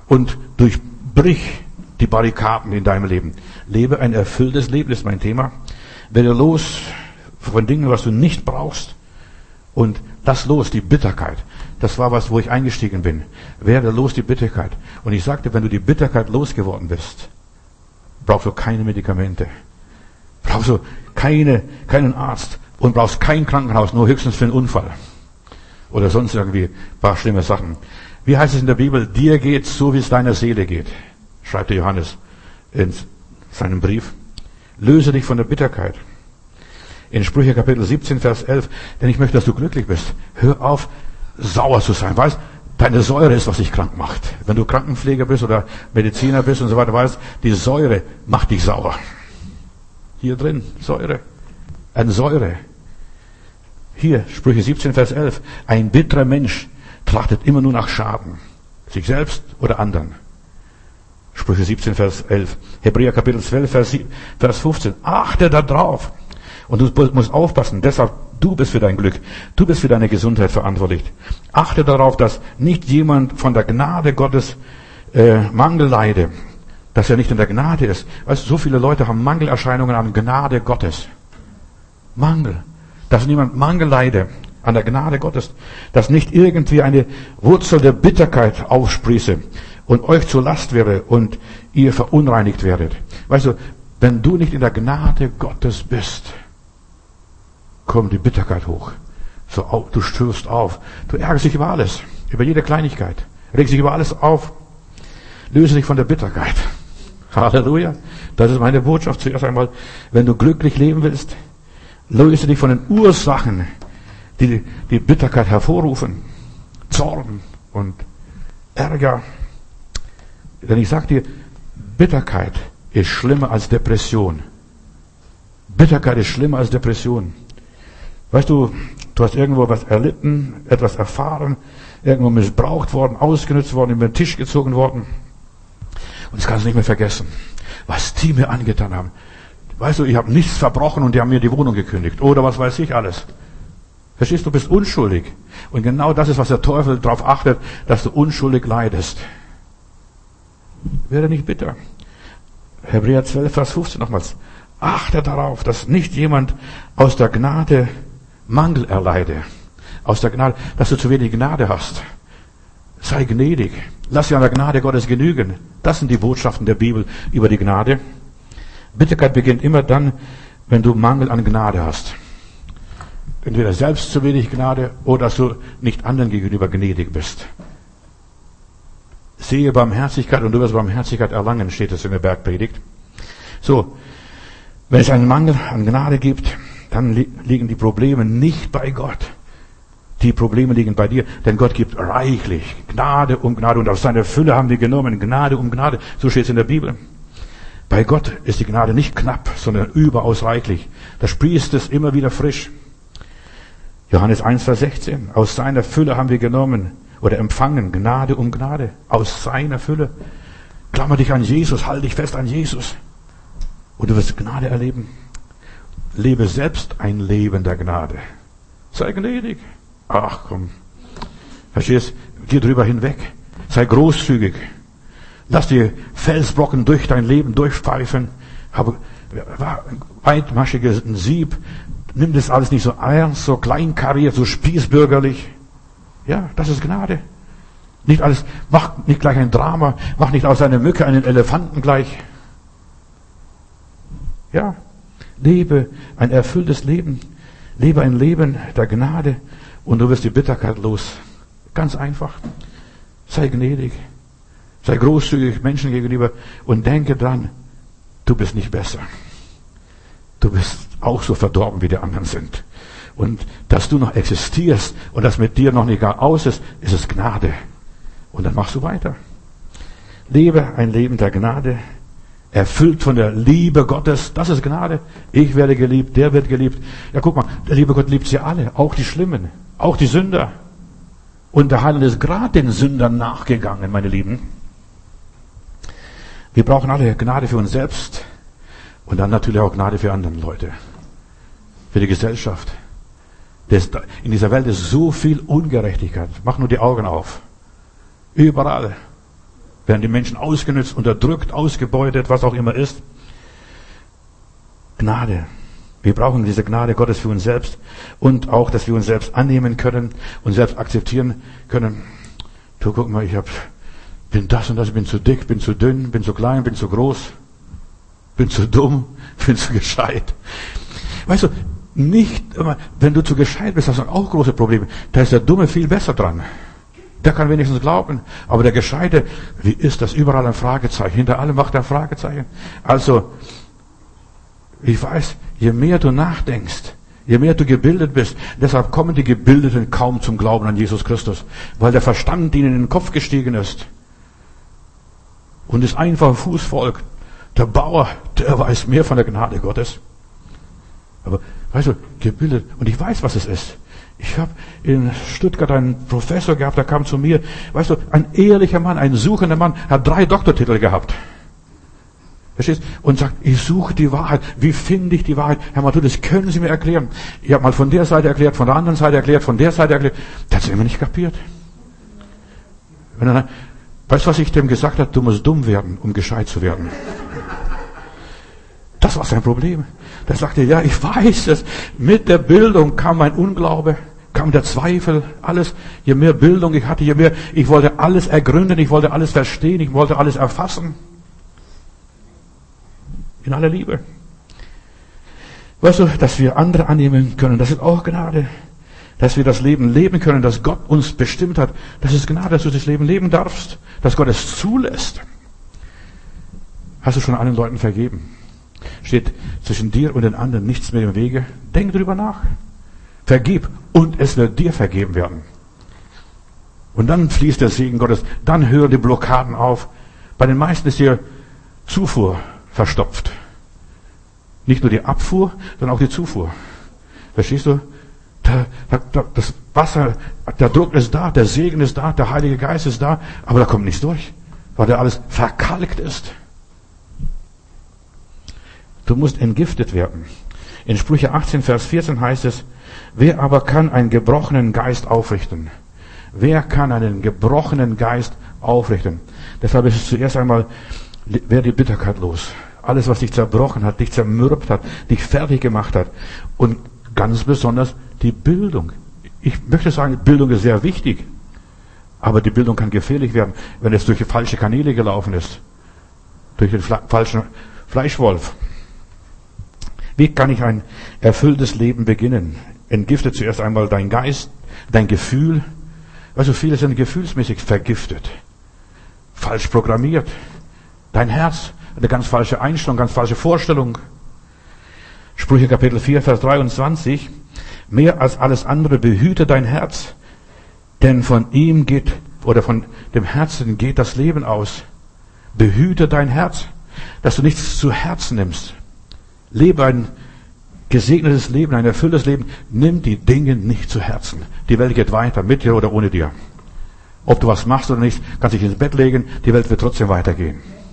Speaker 1: und durchbrich die Barrikaden in deinem Leben. Lebe ein erfülltes Leben, ist mein Thema. Werde los von Dingen, was du nicht brauchst, und lass los die Bitterkeit. Das war was, wo ich eingestiegen bin. Werde los die Bitterkeit. Und ich sagte, wenn du die Bitterkeit losgeworden bist, brauchst du keine Medikamente. Brauchst du keinen Arzt und brauchst kein Krankenhaus, nur höchstens für einen Unfall. Oder sonst irgendwie ein paar schlimme Sachen. Wie heißt es in der Bibel? Dir geht's so, wie es deiner Seele geht. Schreibt der Johannes in seinem Brief. Löse dich von der Bitterkeit. In Sprüche Kapitel 17, Vers 11. Denn ich möchte, dass du glücklich bist. Hör auf, sauer zu sein. Weißt, deine Säure ist, was dich krank macht. Wenn du Krankenpfleger bist oder Mediziner bist und so weiter, weißt, die Säure macht dich sauer. Hier drin, Säure. Eine Säure. Hier, Sprüche 17, Vers 11. Ein bitterer Mensch trachtet immer nur nach Schaden. Sich selbst oder anderen. Sprüche 17, Vers 11. Hebräer Kapitel 12, Vers 15. Achte da drauf. Und du musst aufpassen. Deshalb, du bist für dein Glück. Du bist für deine Gesundheit verantwortlich. Achte darauf, dass nicht jemand von der Gnade Gottes Mangel leide. Dass er nicht in der Gnade ist. Weißt du, so viele Leute haben Mangelerscheinungen an Gnade Gottes. Mangel. Dass niemand Mangel leide an der Gnade Gottes. Dass nicht irgendwie eine Wurzel der Bitterkeit aufsprieße und euch zur Last wäre und ihr verunreinigt werdet. Weißt du, wenn du nicht in der Gnade Gottes bist, kommt die Bitterkeit hoch. So, du stößt auf. Du ärgerst dich über alles. Über jede Kleinigkeit. Regst dich über alles auf. Löse dich von der Bitterkeit. Halleluja. Das ist meine Botschaft zuerst einmal. Wenn du glücklich leben willst, löse dich von den Ursachen, die die Bitterkeit hervorrufen. Zorn und Ärger. Denn ich sag dir, Bitterkeit ist schlimmer als Depression. Bitterkeit ist schlimmer als Depression. Weißt du, du hast irgendwo was erlitten, etwas erfahren, irgendwo missbraucht worden, ausgenutzt worden, über den Tisch gezogen worden. Und das kannst du nicht mehr vergessen, was die mir angetan haben. Weißt du, ich habe nichts verbrochen und die haben mir die Wohnung gekündigt. Oder was weiß ich alles. Verstehst du, bist unschuldig. Und genau das ist, was der Teufel darauf achtet, dass du unschuldig leidest. Werde nicht bitter. Hebräer 12, Vers 15 nochmals. Achte darauf, dass nicht jemand aus der Gnade Mangel erleide. Aus der Gnade, dass du zu wenig Gnade hast. Sei gnädig. Lass dir an der Gnade Gottes genügen. Das sind die Botschaften der Bibel über die Gnade. Bitterkeit beginnt immer dann, wenn du Mangel an Gnade hast. Entweder selbst zu wenig Gnade oder dass du nicht anderen gegenüber gnädig bist. Sehe Barmherzigkeit und du wirst Barmherzigkeit erlangen, steht es in der Bergpredigt. So, wenn es einen Mangel an Gnade gibt, dann liegen die Probleme nicht bei Gott. Die Probleme liegen bei dir, denn Gott gibt reichlich Gnade um Gnade und aus seiner Fülle haben wir genommen Gnade um Gnade. So steht es in der Bibel. Bei Gott ist die Gnade nicht knapp, sondern überaus reichlich. Da sprießt es immer wieder frisch. Johannes 1, Vers 16. Aus seiner Fülle haben wir genommen oder empfangen Gnade um Gnade. Aus seiner Fülle. Klammer dich an Jesus, halte dich fest an Jesus. Und du wirst Gnade erleben. Lebe selbst ein Leben der Gnade. Sei gnädig. Ach komm. Verstehst? Geh drüber hinweg. Sei großzügig. Lass die Felsbrocken durch dein Leben durchpfeifen. Habe weitmaschiges Sieb. Nimm das alles nicht so ernst, so kleinkariert, so spießbürgerlich. Ja, das ist Gnade. Nicht alles, mach nicht gleich ein Drama, mach nicht aus einer Mücke einen Elefanten gleich. Ja, lebe ein erfülltes Leben. Lebe ein Leben der Gnade und du wirst die Bitterkeit los. Ganz einfach. Sei gnädig. Sei großzügig Menschen gegenüber und denke dran, du bist nicht besser. Du bist auch so verdorben, wie die anderen sind. Und dass du noch existierst und das mit dir noch nicht gar aus ist, ist es Gnade. Und dann machst du weiter. Lebe ein Leben der Gnade, erfüllt von der Liebe Gottes. Das ist Gnade. Ich werde geliebt, der wird geliebt. Ja, guck mal, der liebe Gott liebt sie alle, auch die Schlimmen, auch die Sünder. Und der Heiland ist gerade den Sündern nachgegangen, meine Lieben. Wir brauchen alle Gnade für uns selbst und dann natürlich auch Gnade für andere Leute, für die Gesellschaft. In dieser Welt ist so viel Ungerechtigkeit. Mach nur die Augen auf. Überall. Werden die Menschen ausgenutzt, unterdrückt, ausgebeutet, was auch immer ist. Gnade. Wir brauchen diese Gnade Gottes für uns selbst und auch, dass wir uns selbst annehmen können und selbst akzeptieren können. Du, guck mal, bin das und das, bin zu dick, bin zu dünn, bin zu klein, bin zu groß, bin zu dumm, bin zu gescheit. Weißt du, nicht immer, wenn du zu gescheit bist, hast du auch große Probleme. Da ist der Dumme viel besser dran. Der kann wenigstens glauben. Aber der Gescheite, wie ist das? Überall ein Fragezeichen. Hinter allem macht er ein Fragezeichen. Also, ich weiß, je mehr du nachdenkst, je mehr du gebildet bist, deshalb kommen die Gebildeten kaum zum Glauben an Jesus Christus, weil der Verstand ihnen in den Kopf gestiegen ist. Und das einfache Fußvolk, der Bauer, der weiß mehr von der Gnade Gottes. Aber, weißt du, gebildet, und ich weiß, was es ist. Ich habe in Stuttgart einen Professor gehabt, der kam zu mir, weißt du, ein ehrlicher Mann, ein suchender Mann, hat 3 Doktortitel gehabt. Verstehst? Und sagt, ich suche die Wahrheit. Wie finde ich die Wahrheit? Herr Matthäus, das können Sie mir erklären. Ich habe mal von der Seite erklärt, von der anderen Seite erklärt, von der Seite erklärt. Der hat es immer nicht kapiert. Weißt du, was ich dem gesagt habe? Du musst dumm werden, um gescheit zu werden. Das war sein Problem. Der sagte, ja, ich weiß es. Mit der Bildung kam mein Unglaube, kam der Zweifel, alles. Je mehr Bildung ich hatte, je mehr, ich wollte alles ergründen, ich wollte alles verstehen, ich wollte alles erfassen. In aller Liebe. Weißt du, dass wir andere annehmen können, das ist auch Gnade. Dass wir das Leben leben können, das Gott uns bestimmt hat, das ist Gnade, dass du das Leben leben darfst, dass Gott es zulässt. Hast du schon allen Leuten vergeben? Steht zwischen dir und den anderen nichts mehr im Wege? Denk drüber nach. Vergib und es wird dir vergeben werden. Und dann fließt der Segen Gottes, dann hören die Blockaden auf. Bei den meisten ist die Zufuhr verstopft. Nicht nur die Abfuhr, sondern auch die Zufuhr. Verstehst du? Das Wasser, der Druck ist da, der Segen ist da, der Heilige Geist ist da, aber da kommt nichts durch, weil da alles verkalkt ist. Du musst entgiftet werden. In Sprüche 18, Vers 14 heißt es, wer aber kann einen gebrochenen Geist aufrichten? Wer kann einen gebrochenen Geist aufrichten? Deshalb ist es zuerst einmal, wer die Bitterkeit los. Alles, was dich zerbrochen hat, dich zermürbt hat, dich fertig gemacht hat. Und ganz besonders die Bildung. Ich möchte sagen, Bildung ist sehr wichtig. Aber die Bildung kann gefährlich werden, wenn es durch falsche Kanäle gelaufen ist. Durch den falschen Fleischwolf. Wie kann ich ein erfülltes Leben beginnen? Entgifte zuerst einmal dein Geist, dein Gefühl. Also viele sind gefühlsmäßig vergiftet. Falsch programmiert. Dein Herz, eine ganz falsche Einstellung, ganz falsche Vorstellung. Sprüche Kapitel 4, Vers 23. Mehr als alles andere behüte dein Herz, denn von ihm geht, oder von dem Herzen geht das Leben aus. Behüte dein Herz, dass du nichts zu Herzen nimmst. Lebe ein gesegnetes Leben, ein erfülltes Leben. Nimm die Dinge nicht zu Herzen. Die Welt geht weiter, mit dir oder ohne dir. Ob du was machst oder nicht, kannst dich ins Bett legen, die Welt wird trotzdem weitergehen.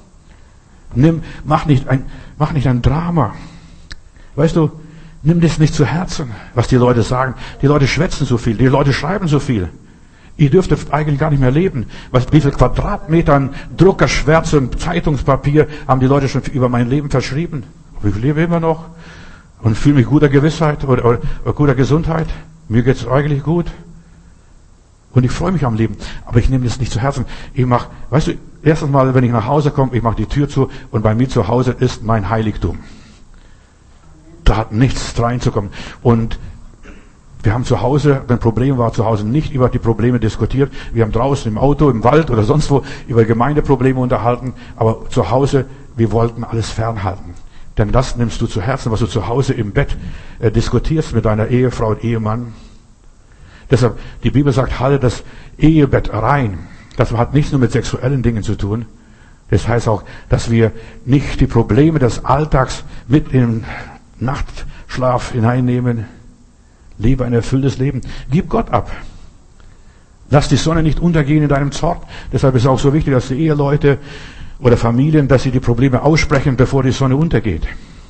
Speaker 1: Mach nicht ein Drama. Weißt du, nimm das nicht zu Herzen, was die Leute sagen. Die Leute schwätzen so viel, die Leute schreiben so viel. Ihr dürftet eigentlich gar nicht mehr leben. Wie viel Quadratmeter an Druckerschwärze und Zeitungspapier haben die Leute schon über mein Leben verschrieben? Ich lebe immer noch und fühle mich guter Gewissheit oder guter Gesundheit. Mir geht es eigentlich gut. Und ich freue mich am Leben. Aber ich nehme das nicht zu Herzen. Weißt du, erstens mal, wenn ich nach Hause komme, ich mache die Tür zu und bei mir zu Hause ist mein Heiligtum. Da hat nichts reinzukommen. Und wir haben zu Hause, wenn ein Problem war, zu Hause nicht über die Probleme diskutiert. Wir haben draußen im Auto, im Wald oder sonst wo über Gemeindeprobleme unterhalten. Aber zu Hause, wir wollten alles fernhalten. Denn das nimmst du zu Herzen, was du zu Hause im Bett diskutierst mit deiner Ehefrau und Ehemann. Deshalb, die Bibel sagt, halte das Ehebett rein. Das hat nichts nur mit sexuellen Dingen zu tun. Das heißt auch, dass wir nicht die Probleme des Alltags mit in den Nachtschlaf hineinnehmen. Lebe ein erfülltes Leben. Gib Gott ab. Lass die Sonne nicht untergehen in deinem Zorn. Deshalb ist es auch so wichtig, dass die Eheleute oder Familien, dass sie die Probleme aussprechen, bevor die Sonne untergeht.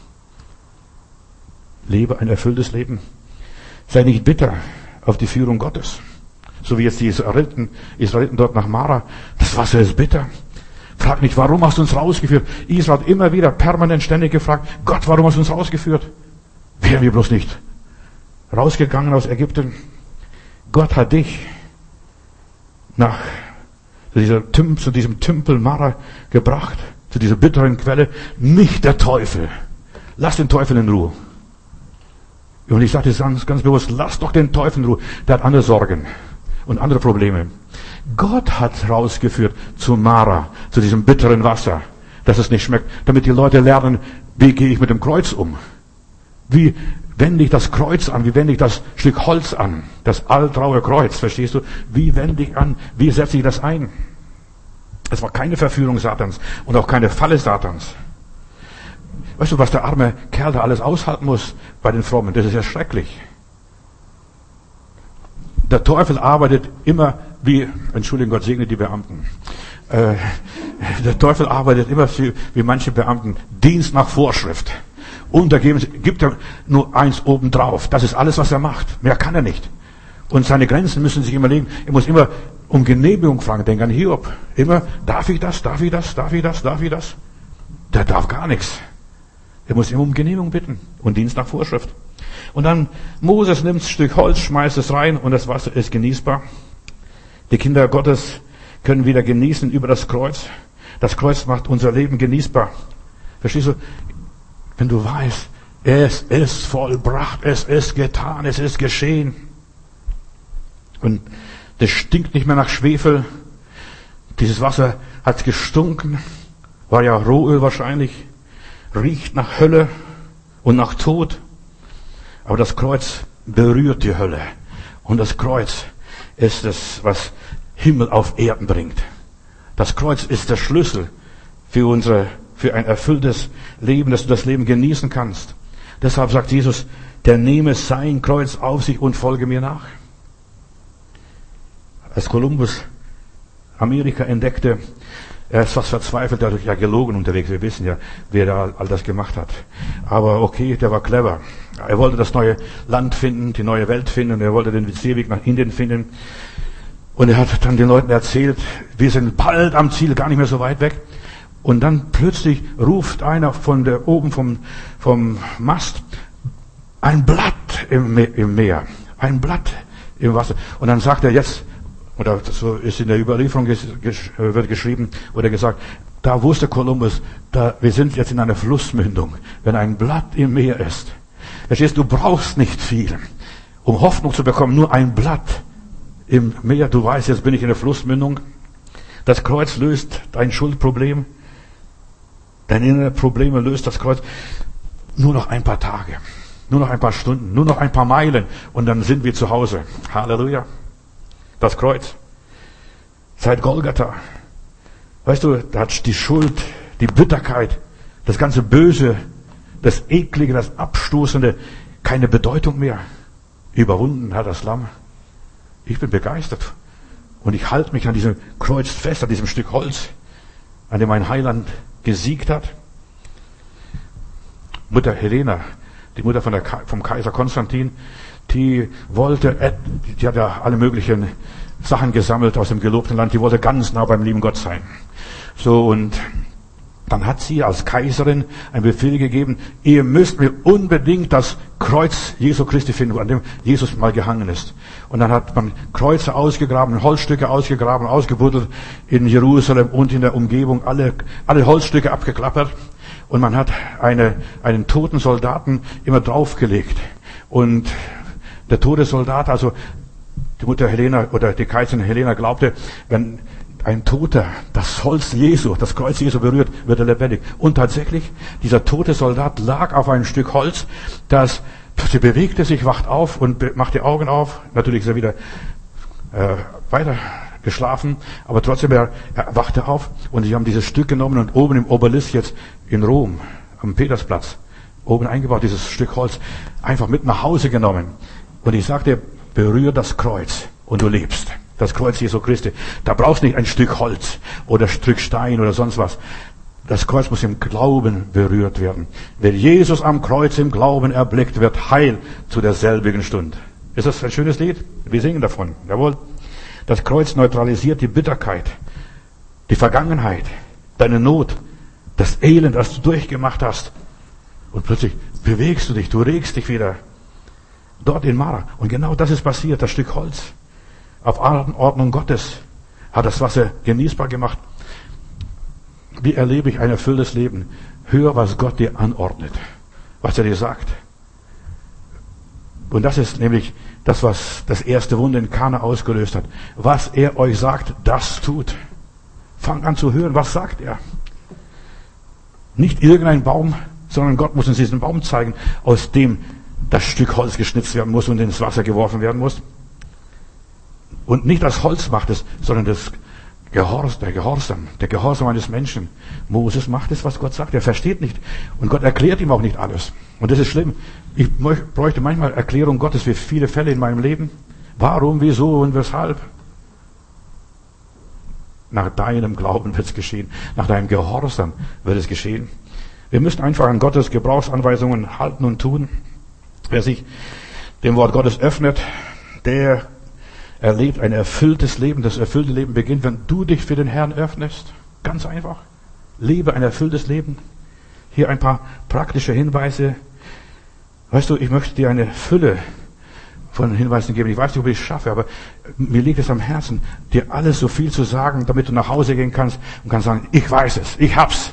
Speaker 1: Lebe ein erfülltes Leben. Sei nicht bitter auf die Führung Gottes. So wie jetzt die Israeliten dort nach Mara. Das Wasser ist bitter. Frag nicht, warum hast du uns rausgeführt? Israel hat immer wieder permanent ständig gefragt, Gott, warum hast du uns rausgeführt? Wären wir bloß nicht rausgegangen aus Ägypten? Gott hat dich zu diesem Tümpel Mara gebracht, zu dieser bitteren Quelle, nicht der Teufel. Lass den Teufel in Ruhe. Und ich sage das ganz bewusst, lass doch den Teufel in Ruhe. Der hat andere Sorgen und andere Probleme. Gott hat rausgeführt zu Mara, zu diesem bitteren Wasser, dass es nicht schmeckt, damit die Leute lernen, wie gehe ich mit dem Kreuz um? Wie wende ich das Kreuz an? Wie wende ich das Stück Holz an? Das altraue Kreuz, verstehst du? Wie wende ich an? Wie setze ich das ein? Es war keine Verführung Satans und auch keine Falle Satans. Weißt du, was der arme Kerl da alles aushalten muss bei den Frommen? Das ist ja schrecklich. Der Teufel arbeitet immer Entschuldigung, Gott segne die Beamten. Der Teufel arbeitet immer wie manche Beamten, Dienst nach Vorschrift. Und da gibt er nur eins obendrauf. Das ist alles, was er macht. Mehr kann er nicht. Und seine Grenzen müssen sich immer legen. Er muss immer um Genehmigung fragen. Denk an Hiob. Immer, darf ich das, darf ich das, darf ich das, darf ich das? Der darf gar nichts. Er muss immer um Genehmigung bitten und Dienst nach Vorschrift. Und dann Moses nimmt ein Stück Holz, schmeißt es rein und das Wasser ist genießbar. Die Kinder Gottes können wieder genießen über das Kreuz. Das Kreuz macht unser Leben genießbar. Verstehst du? Wenn du weißt, es ist vollbracht, es ist getan, es ist geschehen. Und das stinkt nicht mehr nach Schwefel. Dieses Wasser hat gestunken, war ja Rohöl wahrscheinlich. Riecht nach Hölle und nach Tod. Aber das Kreuz berührt die Hölle. Und das Kreuz ist es, was Himmel auf Erden bringt. Das Kreuz ist der Schlüssel für ein erfülltes Leben, dass du das Leben genießen kannst. Deshalb sagt Jesus, der nehme sein Kreuz auf sich und folge mir nach. Als Kolumbus Amerika entdeckte, er ist fast verzweifelt, er hat ja gelogen unterwegs. Wir wissen ja, wer da all das gemacht hat. Aber okay, der war clever. Er wollte das neue Land finden, die neue Welt finden. Und er wollte den Seeweg nach Indien finden. Und er hat dann den Leuten erzählt, wir sind bald am Ziel, gar nicht mehr so weit weg. Und dann plötzlich ruft einer von oben vom Mast, ein Blatt im Meer, ein Blatt im Wasser. Und dann sagt er jetzt, oder so ist in der Überlieferung wird geschrieben oder gesagt, da wusste Kolumbus, wir sind jetzt in einer Flussmündung, wenn ein Blatt im Meer ist. Verstehst du, brauchst nicht viel, um Hoffnung zu bekommen, nur ein Blatt im Meer. Du weißt, jetzt bin ich in der Flussmündung. Das Kreuz löst dein Schuldproblem. Deine inneren Probleme löst das Kreuz. Nur noch ein paar Tage, nur noch ein paar Stunden, nur noch ein paar Meilen und dann sind wir zu Hause. Halleluja. Das Kreuz. Seit Golgatha. Weißt du, da hat die Schuld, die Bitterkeit, das ganze Böse, das Eklige, das Abstoßende keine Bedeutung mehr. Überwunden hat das Lamm. Ich bin begeistert. Und ich halte mich an diesem Kreuz fest, an diesem Stück Holz, an dem mein Heiland gesiegt hat. Mutter Helena, die Mutter vom Kaiser Konstantin, die hat ja alle möglichen Sachen gesammelt aus dem gelobten Land, die wollte ganz nah beim lieben Gott sein. So, und dann hat sie als Kaiserin einen Befehl gegeben, ihr müsst mir unbedingt das Kreuz Jesu Christi finden, an dem Jesus mal gehangen ist. Und dann hat man Kreuze ausgegraben, Holzstücke ausgegraben, ausgebuddelt in Jerusalem und in der Umgebung, alle Holzstücke abgeklappert. Und man hat einen toten Soldaten immer draufgelegt. Und der tote Soldat, also die Mutter Helena oder die Kaiserin Helena glaubte, wenn ein Toter das Holz Jesu, das Kreuz Jesu berührt, wird er lebendig. Und tatsächlich, dieser tote Soldat lag auf einem Stück Holz, sie bewegte sich, wacht auf und macht die Augen auf. Natürlich ist er wieder weiter geschlafen, aber trotzdem, er wachte auf und sie haben dieses Stück genommen und oben im Obelisk jetzt in Rom, am Petersplatz, oben eingebaut, dieses Stück Holz, einfach mit nach Hause genommen. Und ich sagte, berühr das Kreuz und du lebst. Das Kreuz Jesu Christi. Da brauchst du nicht ein Stück Holz oder ein Stück Stein oder sonst was. Das Kreuz muss im Glauben berührt werden. Wer Jesus am Kreuz im Glauben erblickt, wird heil zu derselbigen Stund. Ist das ein schönes Lied? Wir singen davon. Jawohl. Das Kreuz neutralisiert die Bitterkeit, die Vergangenheit, deine Not, das Elend, das du durchgemacht hast. Und plötzlich bewegst du dich, du regst dich wieder. Dort in Mara. Und genau das ist passiert, das Stück Holz. Auf Ordnung Gottes hat das Wasser genießbar gemacht. Wie erlebe ich ein erfülltes Leben? Hör, was Gott dir anordnet, was er dir sagt. Und das ist nämlich das, was das erste Wunder in Kana ausgelöst hat. Was er euch sagt, das tut. Fangt an zu hören, was sagt er. Nicht irgendein Baum, sondern Gott muss uns diesen Baum zeigen, aus dem das Stück Holz geschnitzt werden muss und ins Wasser geworfen werden muss. Und nicht das Holz macht es, sondern der Gehorsam eines Menschen. Moses macht es, was Gott sagt. Er versteht nicht. Und Gott erklärt ihm auch nicht alles. Und das ist schlimm. Ich bräuchte manchmal Erklärung Gottes für viele Fälle in meinem Leben. Warum, wieso und weshalb? Nach deinem Glauben wird es geschehen. Nach deinem Gehorsam wird es geschehen. Wir müssen einfach an Gottes Gebrauchsanweisungen halten und tun. Wer sich dem Wort Gottes öffnet, der erlebt ein erfülltes Leben. Das erfüllte Leben beginnt, wenn du dich für den Herrn öffnest. Ganz einfach. Lebe ein erfülltes Leben. Hier ein paar praktische Hinweise. Weißt du, ich möchte dir eine Fülle von Hinweisen geben. Ich weiß nicht, ob ich es schaffe, aber mir liegt es am Herzen, dir alles so viel zu sagen, damit du nach Hause gehen kannst und kannst sagen, ich weiß es, ich hab's.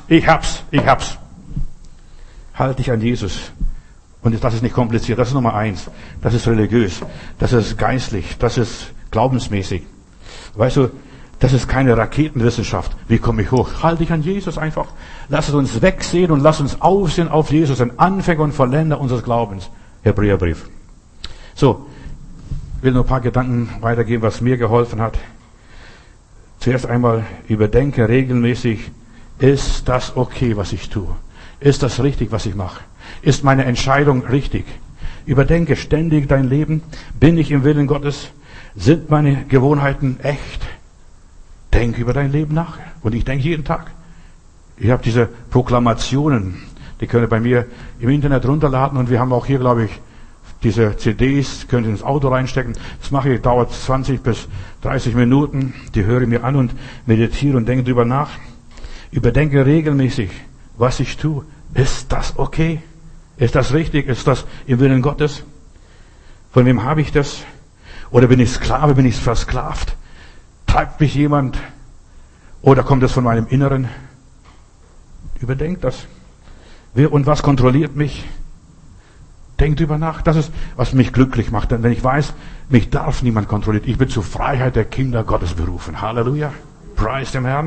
Speaker 1: Halt dich an Jesus. Und das ist nicht kompliziert, das ist Nummer 1. Das ist religiös, das ist geistlich, das ist glaubensmäßig. Weißt du, das ist keine Raketenwissenschaft. Wie komme ich hoch? Halt dich an Jesus einfach. Lass es uns wegsehen und lass uns aufsehen auf Jesus, den Anfänger und Vollender unseres Glaubens. Hebräerbrief. So, ich will nur ein paar Gedanken weitergeben, was mir geholfen hat. Zuerst einmal überdenke regelmäßig, ist das okay, was ich tue? Ist das richtig, was ich mache? Ist meine Entscheidung richtig? Überdenke ständig dein Leben. Bin ich im Willen Gottes? Sind meine Gewohnheiten echt? Denk über dein Leben nach. Und ich denke jeden Tag. Ich habe diese Proklamationen, die könnt ihr bei mir im Internet runterladen. Und wir haben auch hier, glaube ich, diese CDs, könnt ihr ins Auto reinstecken. Das mache ich, dauert 20 bis 30 Minuten. Die höre ich mir an und meditiere und denke drüber nach. Überdenke regelmäßig, was ich tue. Ist das okay? Ist das richtig? Ist das im Willen Gottes? Von wem habe ich das? Oder bin ich Sklave? Bin ich versklavt? Treibt mich jemand? Oder kommt es von meinem Inneren? Überdenkt das. Wer und was kontrolliert mich? Denkt drüber nach. Das ist, was mich glücklich macht. Denn wenn ich weiß, mich darf niemand kontrollieren. Ich bin zur Freiheit der Kinder Gottes berufen. Halleluja. Preis dem Herrn.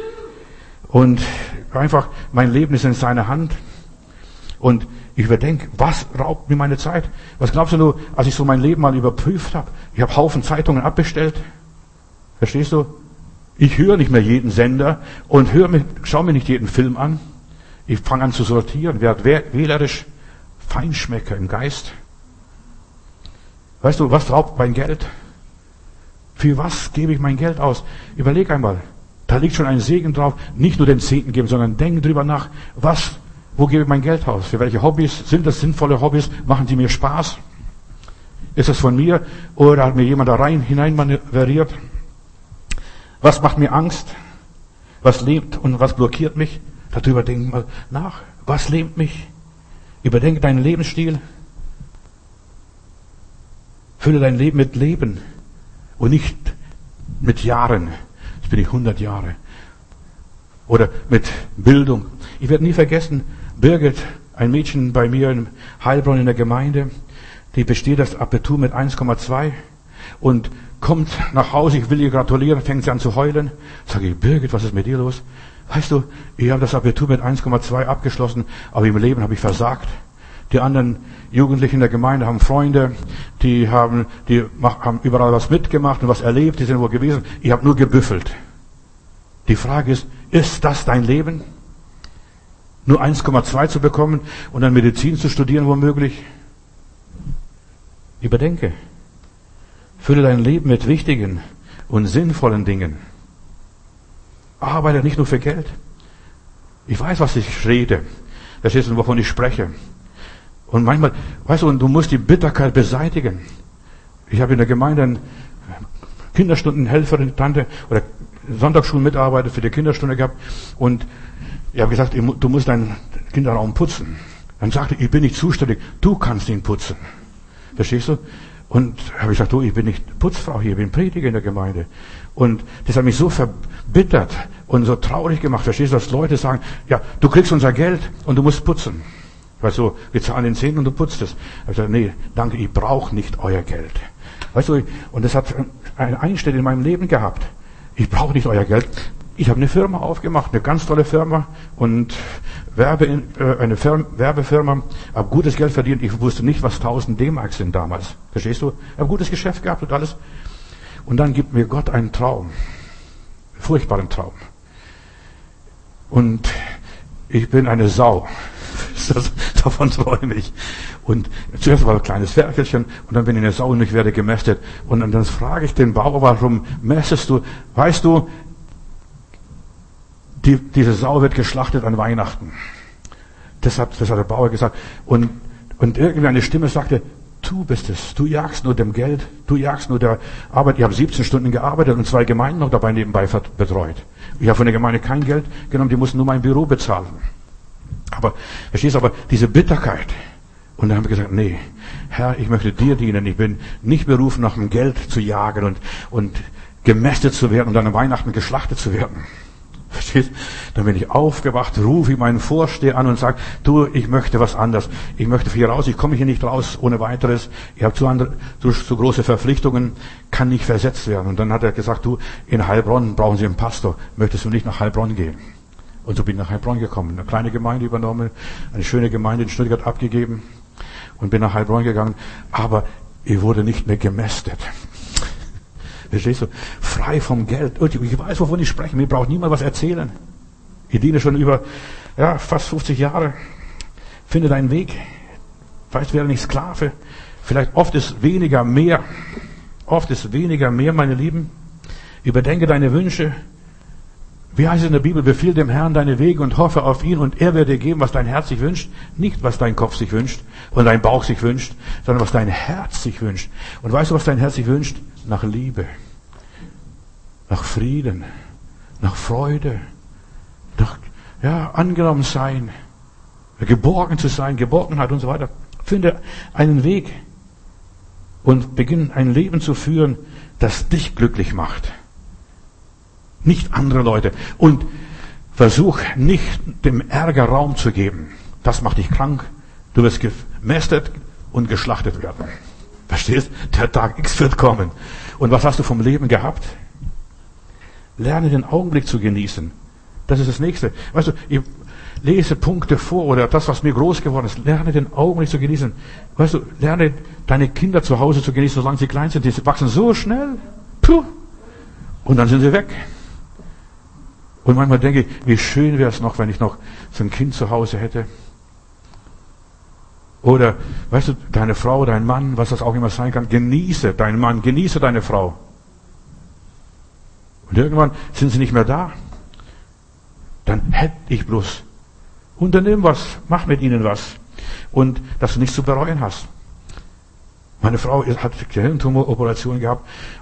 Speaker 1: Und einfach, mein Leben ist in seiner Hand. Und ich überdenke, was raubt mir meine Zeit? Was glaubst du, als ich so mein Leben mal überprüft habe? Ich habe Haufen Zeitungen abbestellt. Verstehst du? Ich höre nicht mehr jeden Sender und schaue mir nicht jeden Film an. Ich fange an zu sortieren, werde wählerisch, Feinschmecker im Geist. Weißt du, was raubt mein Geld? Für was gebe ich mein Geld aus? Überleg einmal. Da liegt schon ein Segen drauf. Nicht nur den Zehnten geben, sondern denk drüber nach, wo gebe ich mein Geld aus? Für welche Hobbys? Sind das sinnvolle Hobbys? Machen die mir Spaß? Ist das von mir? Oder hat mir jemand da hinein manövriert? Was macht mir Angst? Was lebt und was blockiert mich? Darüber denk mal nach. Was lähmt mich? Überdenke deinen Lebensstil. Fülle dein Leben mit Leben und nicht mit Jahren. Jetzt bin ich 100 Jahre. Oder mit Bildung. Ich werde nie vergessen, Birgit, ein Mädchen bei mir in Heilbronn in der Gemeinde, die besteht das Abitur mit 1,2 und kommt nach Hause, ich will ihr gratulieren, fängt sie an zu heulen. Sage ich, Birgit, was ist mit dir los? Weißt du, ich habe das Abitur mit 1,2 abgeschlossen, aber im Leben habe ich versagt. Die anderen Jugendlichen in der Gemeinde haben Freunde, die haben überall was mitgemacht und was erlebt, die sind wo gewesen. Ich habe nur gebüffelt. Die Frage ist das dein Leben? Nur 1,2 zu bekommen und dann Medizin zu studieren womöglich? Überdenke. Fülle dein Leben mit wichtigen und sinnvollen Dingen. Arbeite nicht nur für Geld. Ich weiß, was ich rede. Verstehst du, wovon ich spreche? Und manchmal, weißt du, du musst die Bitterkeit beseitigen. Ich habe in der Gemeinde eine Kinderstundenhelferin, Tante, oder Sonntagsschulmitarbeiter für die Kinderstunde gehabt und ich habe gesagt, du musst deinen Kinderraum putzen. Dann sagte ich bin nicht zuständig, du kannst ihn putzen. Verstehst du? Und habe ich gesagt, du, ich bin nicht Putzfrau hier, ich bin Prediger in der Gemeinde. Und das hat mich so verbittert und so traurig gemacht. Verstehst du, dass Leute sagen, ja, du kriegst unser Geld und du musst putzen. Weißt du, wir zahlen den Zehnten und du putzt es. Ich habe gesagt, nee, danke, ich brauche nicht euer Geld. Weißt du, und das hat einen Einschnitt in meinem Leben gehabt. Ich brauche nicht euer Geld. Ich habe eine Firma aufgemacht, eine ganz tolle Firma und Werbefirma, habe gutes Geld verdient. Ich wusste nicht, was 1000 D-Mark sind damals. Verstehst du? Ich habe gutes Geschäft gehabt und alles. Und dann gibt mir Gott einen Traum. Furchtbaren Traum. Und ich bin eine Sau. Davon träume ich. Und zuerst war ein kleines Ferkelchen und dann bin ich eine Sau und ich werde gemästet. Und dann frage ich den Bauer, warum mästest du? Weißt du, diese Sau wird geschlachtet an Weihnachten. Das hat der Bauer gesagt. Und irgendwie eine Stimme sagte, du bist es. Du jagst nur dem Geld. Du jagst nur der Arbeit. Ich habe 17 Stunden gearbeitet und 2 Gemeinden noch dabei nebenbei betreut. Ich habe von der Gemeinde kein Geld genommen. Die mussten nur mein Büro bezahlen. Aber, verstehst du, aber diese Bitterkeit. Und dann haben wir gesagt, nee, Herr, ich möchte dir dienen. Ich bin nicht berufen, nach dem Geld zu jagen und gemästet zu werden und dann an Weihnachten geschlachtet zu werden. Verstehst? Dann bin ich aufgewacht, rufe ich meinen Vorsteher an und sage, du, ich möchte was anderes. Ich möchte hier raus, ich komme hier nicht raus ohne weiteres. Ich habe zu große Verpflichtungen, kann nicht versetzt werden. Und dann hat er gesagt, du, in Heilbronn brauchen Sie einen Pastor. Möchtest du nicht nach Heilbronn gehen? Und so bin ich nach Heilbronn gekommen. Eine kleine Gemeinde übernommen, eine schöne Gemeinde in Stuttgart abgegeben und bin nach Heilbronn gegangen. Aber ich wurde nicht mehr gemästet. Verstehst du? Frei vom Geld. Ich weiß, wovon ich spreche. Mir braucht niemand was erzählen. Ich diene schon über fast 50 Jahre. Finde deinen Weg. Weißt, werde nicht Sklave. Vielleicht oft ist weniger mehr. Oft ist weniger mehr, meine Lieben. Überdenke deine Wünsche. Wie heißt es in der Bibel? Befiehl dem Herrn deine Wege und hoffe auf ihn und er wird dir geben, was dein Herz sich wünscht. Nicht, was dein Kopf sich wünscht und dein Bauch sich wünscht, sondern was dein Herz sich wünscht. Und weißt du, was dein Herz sich wünscht? Nach Liebe, nach Frieden, nach Freude, nach angenommen sein, geborgen zu sein, Geborgenheit und so weiter. Finde einen Weg und beginn ein Leben zu führen, das dich glücklich macht. Nicht andere Leute. Und versuch nicht dem Ärger Raum zu geben. Das macht dich krank. Du wirst gemästet und geschlachtet werden. Verstehst? Der Tag X wird kommen. Und was hast du vom Leben gehabt? Lerne den Augenblick zu genießen. Das ist das Nächste. Weißt du, ich lese Punkte vor oder das, was mir groß geworden ist. Lerne den Augenblick zu genießen. Weißt du, lerne deine Kinder zu Hause zu genießen, solange sie klein sind. Die wachsen so schnell. Puh. Und dann sind sie weg. Und manchmal denke ich, wie schön wäre es noch, wenn ich noch so ein Kind zu Hause hätte. Oder, weißt du, deine Frau, dein Mann, was das auch immer sein kann, genieße deinen Mann, genieße deine Frau. Und irgendwann sind sie nicht mehr da. Dann hätte ich bloß. Unternimm was, mach mit ihnen was. Und dass du nichts zu bereuen hast. Meine Frau hat Gehirntumoroperation gehabt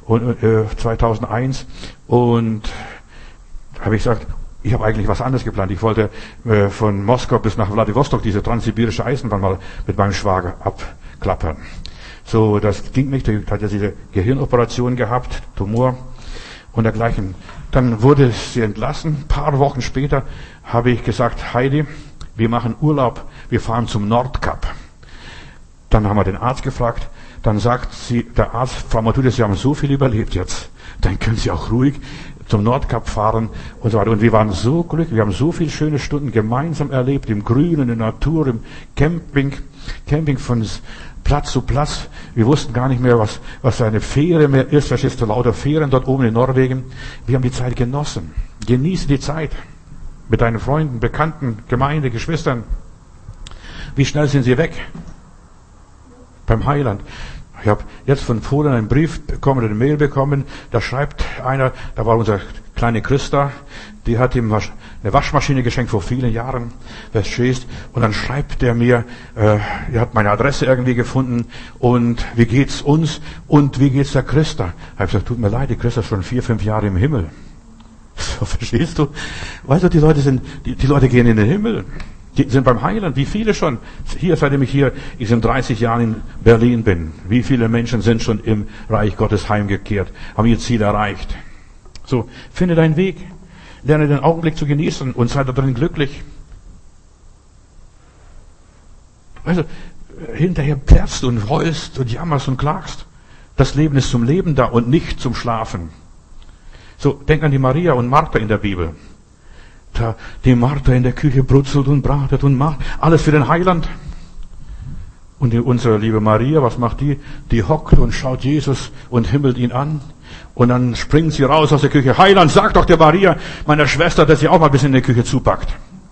Speaker 1: 2001 und habe ich gesagt, ich habe eigentlich was anderes geplant. Ich wollte von Moskau bis nach Wladiwostok diese transsibirische Eisenbahn mal mit meinem Schwager abklappern. So, das ging nicht. Er hat ja diese Gehirnoperation gehabt, Tumor und dergleichen. Dann wurde sie entlassen. Ein paar Wochen später habe ich gesagt, Heidi, wir machen Urlaub, wir fahren zum Nordkap. Dann haben wir den Arzt gefragt. Dann sagt der Arzt, Frau Matthäus, Sie haben so viel überlebt jetzt. Dann können Sie auch ruhig zum Nordkap fahren und so weiter. Und wir waren so glücklich, wir haben so viele schöne Stunden gemeinsam erlebt, im Grünen, in der Natur, im Camping von Platz zu Platz. Wir wussten gar nicht mehr, was eine Fähre mehr ist. Verstehst du, lauter Fähren dort oben in Norwegen. Wir haben die Zeit genossen. Genieße die Zeit mit deinen Freunden, Bekannten, Gemeinde, Geschwistern. Wie schnell sind sie weg? Beim Heiland. Ich habe jetzt von Polen einen Brief bekommen, eine Mail bekommen, da schreibt einer, da war unser kleine Christa, die hat ihm eine Waschmaschine geschenkt vor vielen Jahren, verstehst? Und dann schreibt er mir, er hat meine Adresse irgendwie gefunden und wie geht's uns und wie geht's der Christa? Ich habe gesagt, tut mir leid, die Christa ist schon 4, 5 Jahre im Himmel. Verstehst du? Weißt du, die Leute gehen in den Himmel. Die sind beim Heiland. Wie viele schon? Hier, seitdem ich in 30 Jahren in Berlin bin. Wie viele Menschen sind schon im Reich Gottes heimgekehrt, haben ihr Ziel erreicht. So, finde deinen Weg. Lerne den Augenblick zu genießen und sei darin glücklich. Weißt du, hinterher plärrst du und heulst und jammerst und klagst. Das Leben ist zum Leben da und nicht zum Schlafen. So, denk an die Maria und Martha in der Bibel. Die Martha in der Küche brutzelt und bratet und macht alles für den Heiland. Und unsere liebe Maria, was macht die? Die hockt und schaut Jesus und himmelt ihn an. Und dann springt sie raus aus der Küche. Heiland, sag doch der Maria, meiner Schwester, dass sie auch mal ein bisschen in der Küche zupackt.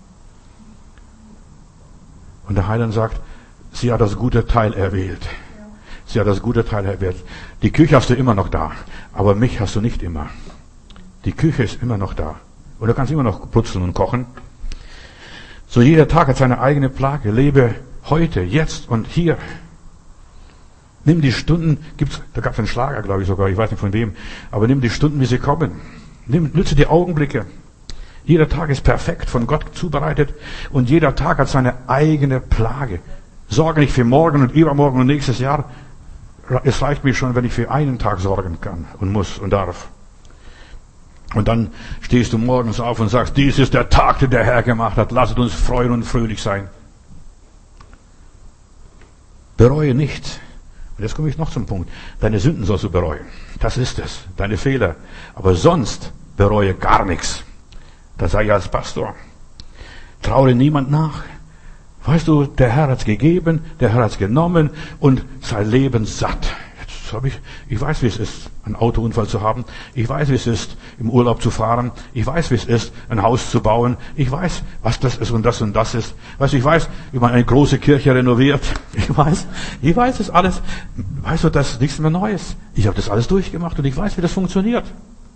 Speaker 1: Und der Heiland sagt, sie hat das gute Teil erwählt. Sie hat das gute Teil erwählt. Die Küche hast du immer noch da, aber mich hast du nicht immer. Die Küche ist immer noch da. Und du kannst immer noch putzen und kochen. So jeder Tag hat seine eigene Plage. Lebe heute, jetzt und hier. Nimm die Stunden, da gab es einen Schlager, glaube ich sogar, ich weiß nicht von wem, aber nimm die Stunden, wie sie kommen. Nütze die Augenblicke. Jeder Tag ist perfekt von Gott zubereitet und jeder Tag hat seine eigene Plage. Sorge nicht für morgen und übermorgen und nächstes Jahr. Es reicht mir schon, wenn ich für einen Tag sorgen kann und muss und darf. Und dann stehst du morgens auf und sagst, dies ist der Tag, den der Herr gemacht hat. Lasset uns freuen und fröhlich sein. Bereue nichts. Und jetzt komme ich noch zum Punkt. Deine Sünden sollst du bereuen. Das ist es. Deine Fehler. Aber sonst bereue gar nichts. Das sage ich als Pastor. Traue niemand nach. Weißt du, der Herr hat's gegeben, der Herr hat's genommen und sei Leben satt. Ich weiß, wie es ist, einen Autounfall zu haben. Ich weiß, wie es ist, im Urlaub zu fahren. Ich weiß, wie es ist, ein Haus zu bauen. Ich weiß, was das ist und das ist. Weißt du, ich weiß, wie man eine große Kirche renoviert. Ich weiß es alles. Weißt du, das ist nichts mehr Neues. Ich habe das alles durchgemacht und ich weiß, wie das funktioniert.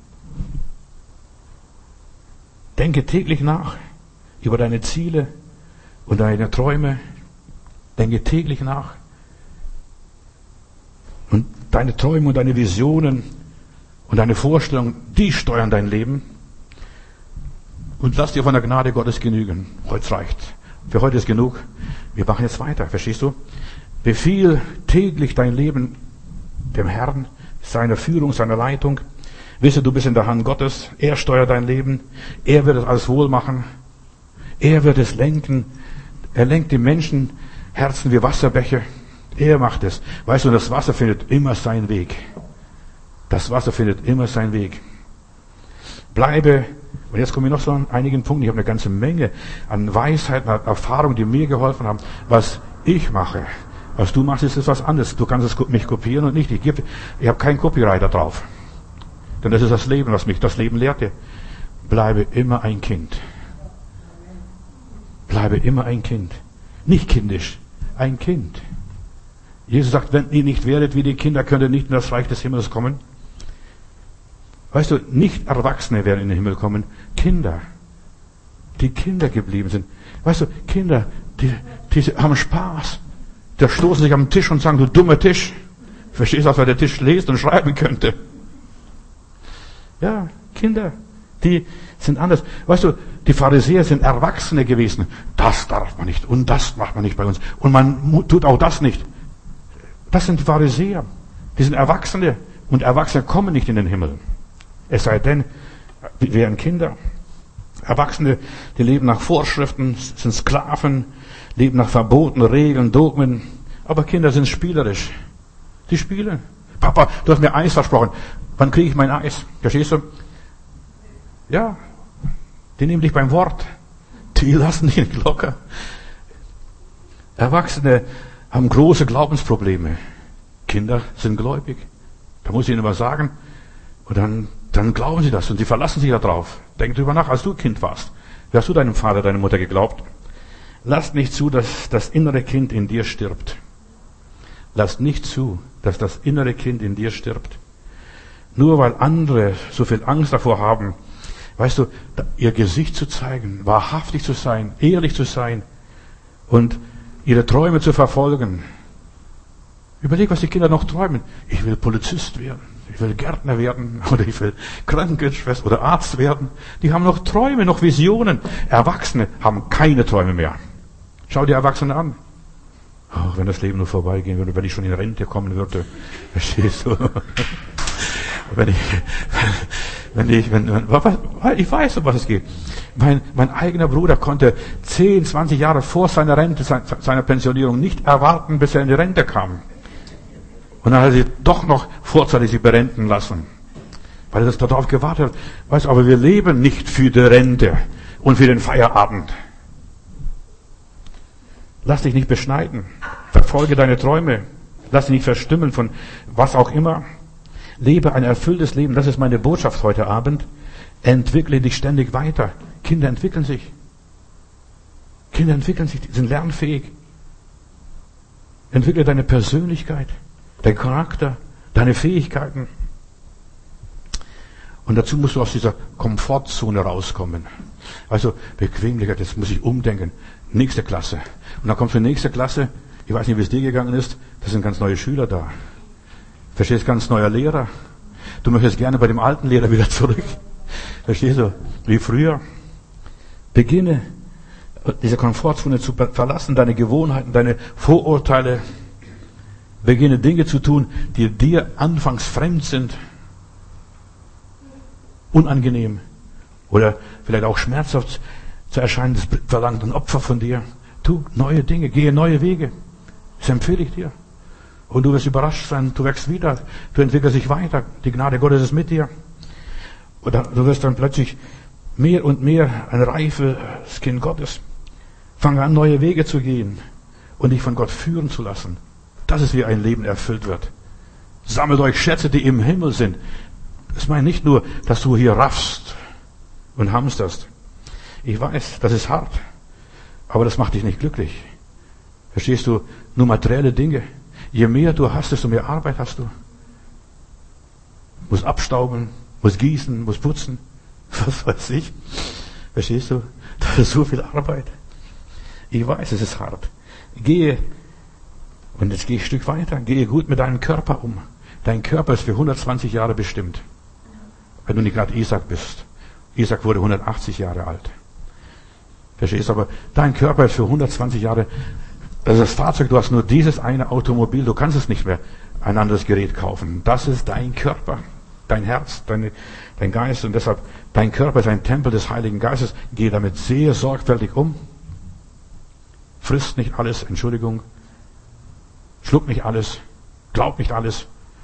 Speaker 1: Denke täglich nach über deine Ziele und deine Träume. Denke täglich nach. Und deine Träume und deine Visionen und deine Vorstellungen, die steuern dein Leben. Und lass dir von der Gnade Gottes genügen. Heute reicht. Für heute ist genug. Wir machen jetzt weiter. Verstehst du? Befiehl täglich dein Leben dem Herrn, seiner Führung, seiner Leitung. Wisse, du bist in der Hand Gottes. Er steuert dein Leben. Er wird es alles wohl machen. Er wird es lenken. Er lenkt die Menschenherzen wie Wasserbäche. Er macht es. Weißt du, das Wasser findet immer seinen Weg. Das Wasser findet immer seinen Weg. Bleibe, und jetzt komme ich noch so an einigen Punkten, ich habe eine ganze Menge an Weisheiten, an Erfahrungen, die mir geholfen haben. Was ich mache, was du machst, ist was anderes. Du kannst mich kopieren und nicht. Ich habe keinen Copywriter drauf. Denn das ist das Leben, was mich das Leben lehrte. Bleibe immer ein Kind. Bleibe immer ein Kind. Nicht kindisch, ein Kind. Jesus sagt, wenn ihr nicht werdet wie die Kinder, könnt ihr nicht in das Reich des Himmels kommen. Weißt du, nicht Erwachsene werden in den Himmel kommen, Kinder, die Kinder geblieben sind. Weißt du, Kinder, die haben Spaß. Die stoßen sich am Tisch und sagen, du dummer Tisch. Verstehst du, was der Tisch lest und schreiben könnte? Ja, Kinder, die sind anders. Weißt du, die Pharisäer sind Erwachsene gewesen. Das darf man nicht und das macht man nicht bei uns. Und man tut auch das nicht. Das sind die Pharisäer. Die sind Erwachsene. Und Erwachsene kommen nicht in den Himmel. Es sei denn, wir wären Kinder. Erwachsene, die leben nach Vorschriften, sind Sklaven, leben nach Verboten, Regeln, Dogmen. Aber Kinder sind spielerisch. Die spielen. Papa, du hast mir Eis versprochen. Wann kriege ich mein Eis? Verstehst du? Ja. Die nehmen dich beim Wort. Die lassen dich nicht locker. Erwachsene haben große Glaubensprobleme. Kinder sind gläubig. Da muss ich ihnen was sagen. Und dann glauben sie das und sie verlassen sich darauf. Denk drüber nach, als du Kind warst. Wie hast du deinem Vater, deiner Mutter geglaubt? Lass nicht zu, dass das innere Kind in dir stirbt. Lass nicht zu, dass das innere Kind in dir stirbt. Nur weil andere so viel Angst davor haben, weißt du, ihr Gesicht zu zeigen, wahrhaftig zu sein, ehrlich zu sein und ihre Träume zu verfolgen. Überleg, was die Kinder noch träumen. Ich will Polizist werden. ich will Gärtner werden oder ich will Krankenschwester oder Arzt werden. Die haben noch Träume, noch Visionen. Erwachsene haben keine Träume mehr. Schau die Erwachsenen an. Ach, wenn das Leben nur vorbeigehen würde, wenn ich schon in Rente kommen würde. Verstehst du? Ich weiß, um was es geht. Mein eigener Bruder konnte 10, 20 Jahre vor seiner Rente, seiner Pensionierung nicht erwarten, bis er in die Rente kam. Und dann hat er sich doch noch vorzeitig sich berenten lassen. Weil er das darauf gewartet hat. Weißt du, aber wir leben nicht für die Rente und für den Feierabend. Lass dich nicht beschneiden. Verfolge deine Träume. Lass dich nicht verstimmen von was auch immer. Lebe ein erfülltes Leben. Das ist meine Botschaft heute Abend. Entwickle dich ständig weiter. Kinder entwickeln sich. Kinder entwickeln sich, die sind lernfähig. Entwickle deine Persönlichkeit, dein Charakter, deine Fähigkeiten. Und dazu musst du aus dieser Komfortzone rauskommen. Also Bequemlichkeit, jetzt muss ich umdenken. Nächste Klasse. Und dann kommst du in die nächste Klasse. Ich weiß nicht, wie es dir gegangen ist. Da sind ganz neue Schüler da. Verstehst, ganz neuer Lehrer. Du möchtest gerne bei dem alten Lehrer wieder zurück. Verstehst du? Wie früher. Beginne, diese Komfortzone zu verlassen, deine Gewohnheiten, deine Vorurteile. Beginne Dinge zu tun, die dir anfangs fremd sind. Unangenehm. Oder vielleicht auch schmerzhaft zu erscheinen. Das verlangt ein Opfer von dir. Tu neue Dinge, gehe neue Wege. Das empfehle ich dir. Und du wirst überrascht sein, du wächst wieder, du entwickelst dich weiter. Die Gnade Gottes ist mit dir. Oder du wirst dann plötzlich mehr und mehr ein reifes Kind Gottes. Fange an, neue Wege zu gehen und dich von Gott führen zu lassen. Das ist, wie ein Leben erfüllt wird. Sammelt euch Schätze, die im Himmel sind. Das meine nicht nur, dass du hier raffst und hamsterst. Ich weiß, das ist hart. Aber das macht dich nicht glücklich. Verstehst du? Nur materielle Dinge. Je mehr du hast, desto mehr Arbeit hast du. Muss abstauben, muss gießen, muss putzen. Was weiß ich. Verstehst du? Das ist so viel Arbeit. Ich weiß, es ist hart. Gehe, und jetzt gehe ich ein Stück weiter, gehe gut mit deinem Körper um. Dein Körper ist für 120 Jahre bestimmt. Wenn du nicht gerade Isaac bist. Isaac wurde 180 Jahre alt. Verstehst du? Aber dein Körper ist für 120 Jahre. Das ist das Fahrzeug, du hast nur dieses eine Automobil, du kannst es nicht mehr ein anderes Gerät kaufen. Das ist dein Körper, dein Herz, dein Geist und deshalb, dein Körper ist ein Tempel des Heiligen Geistes. Geh damit sehr sorgfältig um. Frisst nicht alles, Entschuldigung. Schluck nicht alles, glaub nicht alles.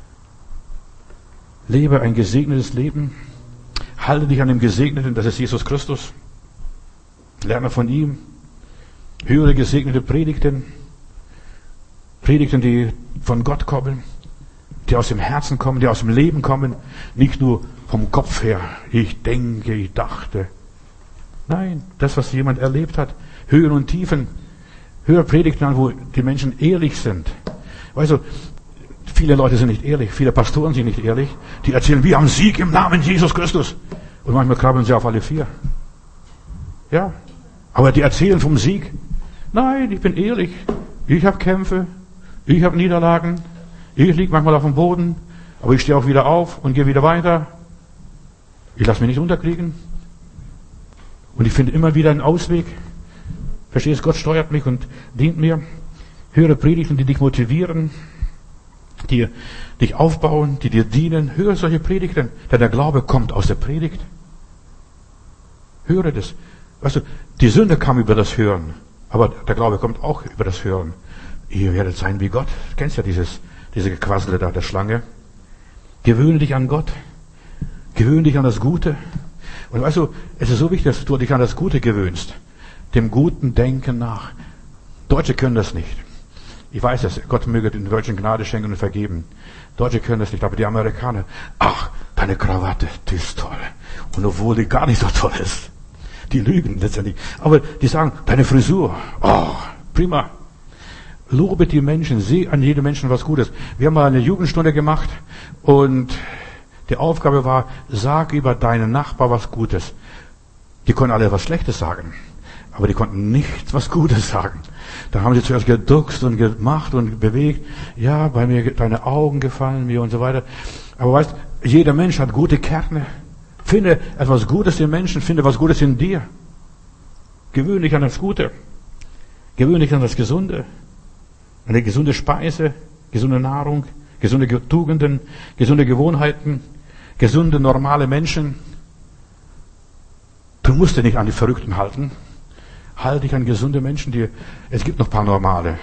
Speaker 1: Lebe ein gesegnetes Leben. Halte dich an dem Gesegneten, das ist Jesus Christus. Lerne von ihm. Höre gesegnete Predigten. Predigten, die von Gott kommen, die aus dem Herzen kommen, die aus dem Leben kommen. Nicht nur vom Kopf her. Ich denke, ich dachte. Nein, das, was jemand erlebt hat. Höhen und Tiefen. Höre Predigten an, wo die Menschen ehrlich sind. Weißt du, viele Leute sind nicht ehrlich. Viele Pastoren sind nicht ehrlich. Die erzählen, wir haben Sieg im Namen Jesus Christus. Und manchmal krabbeln sie auf alle vier. Ja, aber die erzählen vom Sieg. Nein, ich bin ehrlich. Ich habe Kämpfe. Ich habe Niederlagen. Ich liege manchmal auf dem Boden. Aber ich stehe auch wieder auf und gehe wieder weiter. Ich lasse mich nicht unterkriegen. Und ich finde immer wieder einen Ausweg. Verstehst du, Gott steuert mich und dient mir. Höre Predigten, die dich motivieren, die dich aufbauen, die dir dienen. Höre solche Predigten, denn der Glaube kommt aus der Predigt. Höre das. Weißt du, die Sünde kam über das Hören, aber der Glaube kommt auch über das Hören. Ihr werdet sein wie Gott. Du kennst ja diese Gequassele da, der Schlange. Gewöhne dich an Gott. Gewöhne dich an das Gute. Und weißt du, es ist so wichtig, dass du dich an das Gute gewöhnst. Dem guten Denken nach. Deutsche können das nicht. Ich weiß es, Gott möge den Deutschen Gnade schenken und vergeben. Deutsche können das nicht, aber die Amerikaner, ach, deine Krawatte, die ist toll. Und obwohl die gar nicht so toll ist. Die lügen letztendlich. Aber die sagen, deine Frisur, oh, prima. Lobe die Menschen, sieh an jedem Menschen was Gutes. Wir haben mal eine Jugendstunde gemacht und die Aufgabe war, sag über deinen Nachbar was Gutes. Die konnten alle was Schlechtes sagen, aber die konnten nichts was Gutes sagen. Da haben sie zuerst geduckst und gemacht und bewegt. Ja, bei mir, deine Augen gefallen mir und so weiter. Aber weißt, jeder Mensch hat gute Kerne. Finde etwas Gutes im Menschen, finde etwas Gutes in dir. Gewöhne dich an das Gute. Gewöhne dich an das Gesunde. An eine gesunde Speise, gesunde Nahrung, gesunde Tugenden, gesunde Gewohnheiten, gesunde, normale Menschen. Du musst dich nicht an die Verrückten halten. Halte dich an gesunde Menschen, es gibt noch ein paar normale.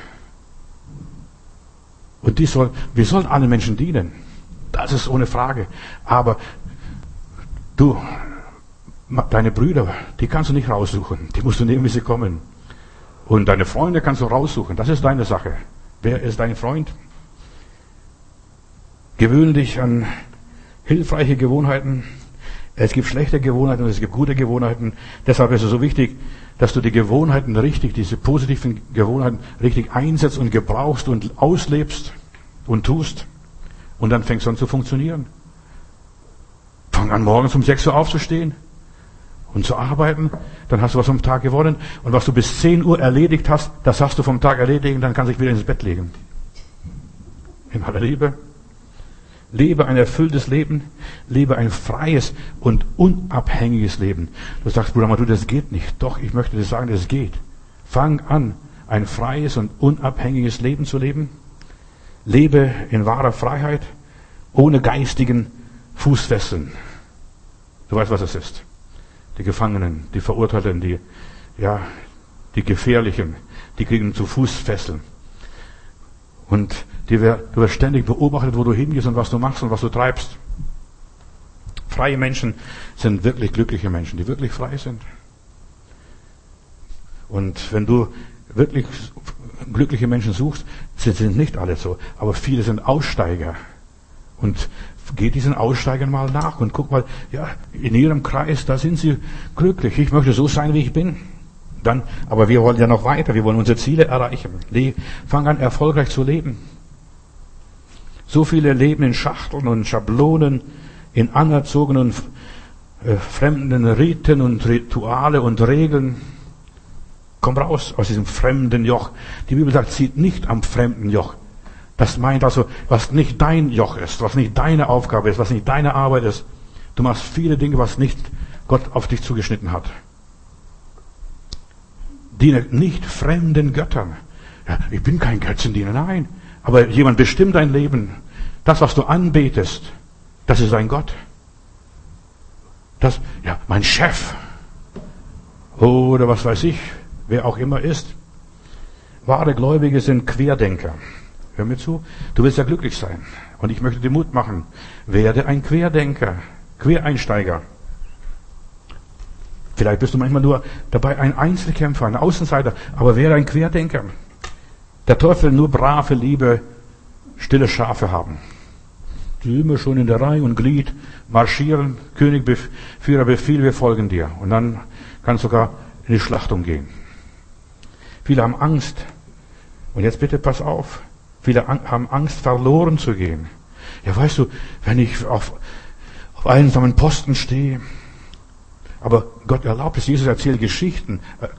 Speaker 1: Und wir sollen allen Menschen dienen. Das ist ohne Frage. Aber deine Brüder, die kannst du nicht raussuchen. Die musst du nehmen, wie sie kommen. Und deine Freunde kannst du raussuchen. Das ist deine Sache. Wer ist dein Freund? Gewöhne dich an hilfreiche Gewohnheiten. Es gibt schlechte Gewohnheiten und es gibt gute Gewohnheiten. Deshalb ist es so wichtig, dass du die Gewohnheiten richtig, diese positiven Gewohnheiten richtig einsetzt und gebrauchst und auslebst und tust. Und dann fängst du an zu funktionieren. Fang an, morgens um 6 Uhr aufzustehen und zu arbeiten. Dann hast du was vom Tag gewonnen. Und was du bis 10 Uhr erledigt hast, das hast du vom Tag erledigt. Dann kannst du dich wieder ins Bett legen. In aller Liebe. Lebe ein erfülltes Leben. Lebe ein freies und unabhängiges Leben. Du sagst, Bruder Matu, das geht nicht. Doch, ich möchte dir sagen, das geht. Fang an, ein freies und unabhängiges Leben zu leben. Lebe in wahrer Freiheit, ohne geistigen Fußfesseln. Du weißt, was es ist. Die Gefangenen, die Verurteilten, die Gefährlichen, die kriegen zu Fußfesseln. Und du wirst ständig beobachtet, wo du hingehst und was du machst und was du treibst. Freie Menschen sind wirklich glückliche Menschen, die wirklich frei sind. Und wenn du wirklich glückliche Menschen suchst, sind nicht alle so, aber viele sind Aussteiger. Und geh diesen Aussteigern mal nach und guck mal, in ihrem Kreis, da sind sie glücklich. Ich möchte so sein, wie ich bin. Aber wir wollen ja noch weiter, wir wollen unsere Ziele erreichen. Fang an, erfolgreich zu leben. So viele leben in Schachteln und Schablonen, in anerzogenen, fremden Riten und Rituale und Regeln. Komm raus aus diesem fremden Joch. Die Bibel sagt, zieht nicht am fremden Joch. Das meint also, was nicht dein Joch ist, was nicht deine Aufgabe ist, was nicht deine Arbeit ist. Du machst viele Dinge, was nicht Gott auf dich zugeschnitten hat. Diene nicht fremden Göttern. Ja, ich bin kein Götzendiener, nein. Aber jemand bestimmt dein Leben. Das, was du anbetest, das ist ein Gott. Mein Chef. Oder was weiß ich, wer auch immer ist. Wahre Gläubige sind Querdenker. Hör mir zu, du willst ja glücklich sein. Und ich möchte dir Mut machen. Werde ein Querdenker, Quereinsteiger. Vielleicht bist du manchmal nur dabei ein Einzelkämpfer, ein Außenseiter, aber werde ein Querdenker. Der Teufel will nur brave, liebe, stille Schafe haben. Die immer schon in der Reihe und Glied marschieren. König, Führer, Befehl, wir folgen dir. Und dann kannst du sogar in die Schlachtung gehen. Viele haben Angst. Und jetzt bitte pass auf. Viele haben Angst, verloren zu gehen. Ja, weißt du, wenn ich auf einsamen Posten stehe, aber Gott erlaubt es, Jesus erzählt Geschichten.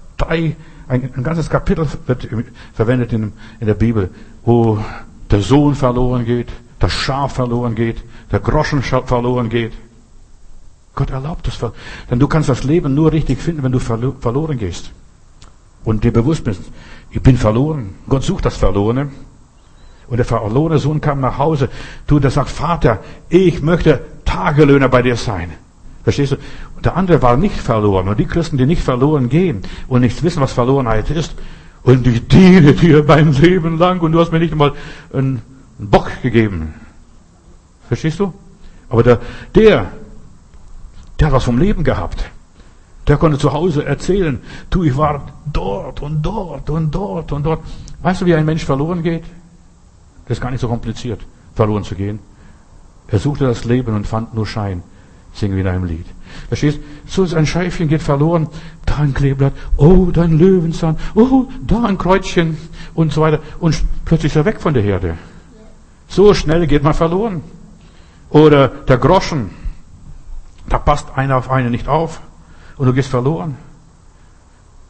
Speaker 1: Ein ganzes Kapitel wird verwendet in der Bibel, wo der Sohn verloren geht, das Schaf verloren geht, der Groschen verloren geht. Gott erlaubt es. Denn du kannst das Leben nur richtig finden, wenn du verloren gehst. Und dir bewusst bist, ich bin verloren. Gott sucht das Verlorene. Und der verlorene Sohn kam nach Hause. Der sagt, Vater, ich möchte Tagelöhner bei dir sein. Verstehst du? Und der andere war nicht verloren. Und die Christen, die nicht verloren gehen und nicht wissen, was Verlorenheit ist, und ich diene dir mein Leben lang und du hast mir nicht einmal einen Bock gegeben. Verstehst du? Aber der hat was vom Leben gehabt. Der konnte zu Hause erzählen, ich war dort und dort und dort und dort. Weißt du, wie ein Mensch verloren geht? Das ist gar nicht so kompliziert, verloren zu gehen. Er suchte das Leben und fand nur Schein. Singen wir in einem Lied. Verstehst du? So ist ein Scheifchen, geht verloren. Da ein Kleeblatt. Oh, da ein Löwenzahn. Oh, da ein Kreuzchen. Und so weiter. Und plötzlich ist er weg von der Herde. So schnell geht man verloren. Oder der Groschen. Da passt einer auf einen nicht auf. Und du gehst verloren.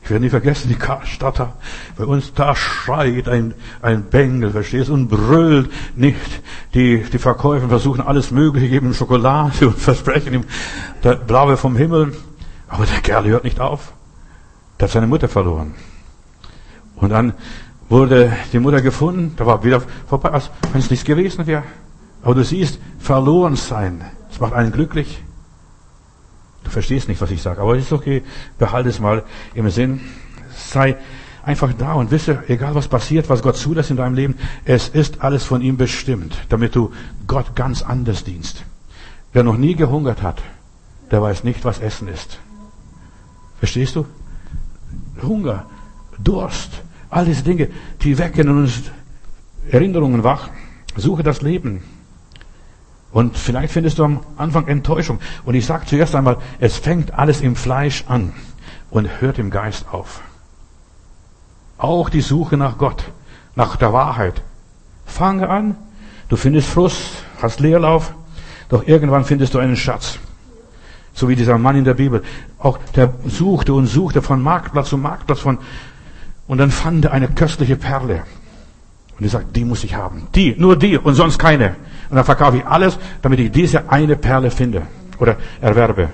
Speaker 1: Ich werde nie vergessen, die Karstadt da, bei uns da schreit ein Bengel, verstehst du, und brüllt nicht. Die Verkäufer versuchen alles Mögliche, geben ihm Schokolade und versprechen ihm der Blaue vom Himmel. Aber der Kerl hört nicht auf. Der hat seine Mutter verloren. Und dann wurde die Mutter gefunden, da war wieder vorbei, als wenn es nichts gewesen wäre. Aber du siehst, verloren sein, das macht einen glücklich. Du verstehst nicht, was ich sage, aber es ist okay, behalte es mal im Sinn. Sei einfach da und wisse, egal was passiert, was Gott zulässt in deinem Leben, es ist alles von ihm bestimmt, damit du Gott ganz anders dienst. Wer noch nie gehungert hat, der weiß nicht, was Essen ist. Verstehst du? Hunger, Durst, all diese Dinge, die wecken in uns Erinnerungen wach. Suche das Leben. Und vielleicht findest du am Anfang Enttäuschung. Und ich sage zuerst einmal, es fängt alles im Fleisch an und hört im Geist auf. Auch die Suche nach Gott, nach der Wahrheit. Fange an, du findest Frust, hast Leerlauf, doch irgendwann findest du einen Schatz. So wie dieser Mann in der Bibel. Auch der suchte und suchte von Marktplatz zu Marktplatz und dann fand er eine köstliche Perle. Und er sagt, die muss ich haben. Die, nur die und sonst keine. Und dann verkaufe ich alles, damit ich diese eine Perle finde oder erwerbe.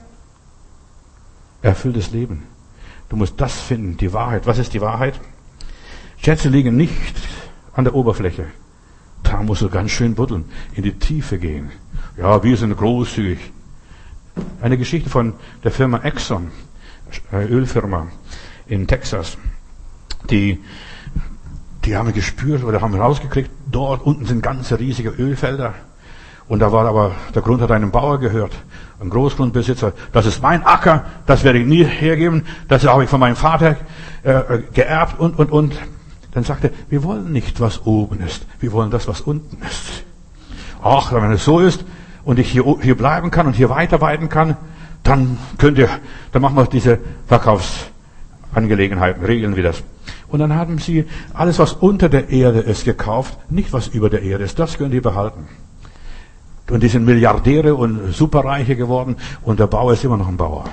Speaker 1: Erfülltes Leben. Du musst das finden, die Wahrheit. Was ist die Wahrheit? Schätze liegen nicht an der Oberfläche. Da musst du ganz schön buddeln, in die Tiefe gehen. Ja, wir sind großzügig. Eine Geschichte von der Firma Exxon, eine Ölfirma in Texas. Die haben gespürt oder haben rausgekriegt, dort unten sind ganze riesige Ölfelder. Und da war aber, der Grund hat einem Bauer gehört, ein Großgrundbesitzer. Das ist mein Acker, das werde ich nie hergeben, das habe ich von meinem Vater geerbt und. Dann sagte er, wir wollen nicht, was oben ist, wir wollen das, was unten ist. Ach, wenn es so ist und ich hier bleiben kann und hier weiterarbeiten kann, dann machen wir diese Verkaufsangelegenheiten, regeln wir das. Und dann haben sie alles, was unter der Erde ist, gekauft, nicht was über der Erde ist. Das können die behalten. Und die sind Milliardäre und Superreiche geworden und der Bauer ist immer noch ein Bauer.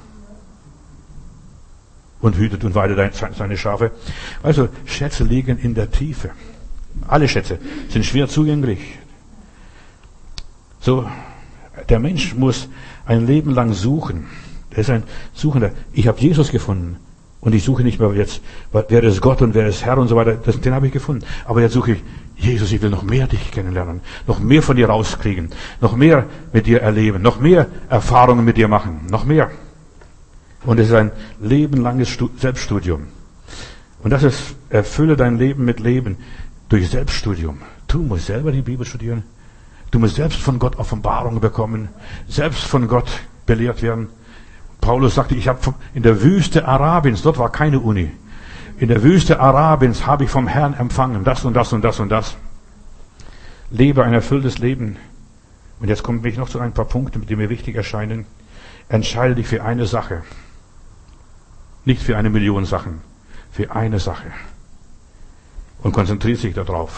Speaker 1: Und hütet und weidet seine Schafe. Also Schätze liegen in der Tiefe. Alle Schätze sind schwer zugänglich. So, der Mensch muss ein Leben lang suchen. Er ist ein Suchender. Ich habe Jesus gefunden. Und ich suche nicht mehr jetzt, wer ist Gott und wer ist Herr und so weiter. Den habe ich gefunden. Aber jetzt suche ich, Jesus, ich will noch mehr dich kennenlernen. Noch mehr von dir rauskriegen. Noch mehr mit dir erleben. Noch mehr Erfahrungen mit dir machen. Noch mehr. Und es ist ein lebenlanges Selbststudium. Und das ist, erfülle dein Leben mit Leben durch Selbststudium. Du musst selber die Bibel studieren. Du musst selbst von Gott Offenbarungen bekommen. Selbst von Gott belehrt werden. Paulus sagte, ich habe in der Wüste Arabiens, dort war keine Uni. In der Wüste Arabiens habe ich vom Herrn empfangen. Das und das und das und das. Lebe ein erfülltes Leben. Und jetzt komme ich noch zu ein paar Punkten, die mir wichtig erscheinen. Entscheide dich für eine Sache. Nicht für 1 Million Sachen. Für eine Sache. Und konzentriere dich darauf.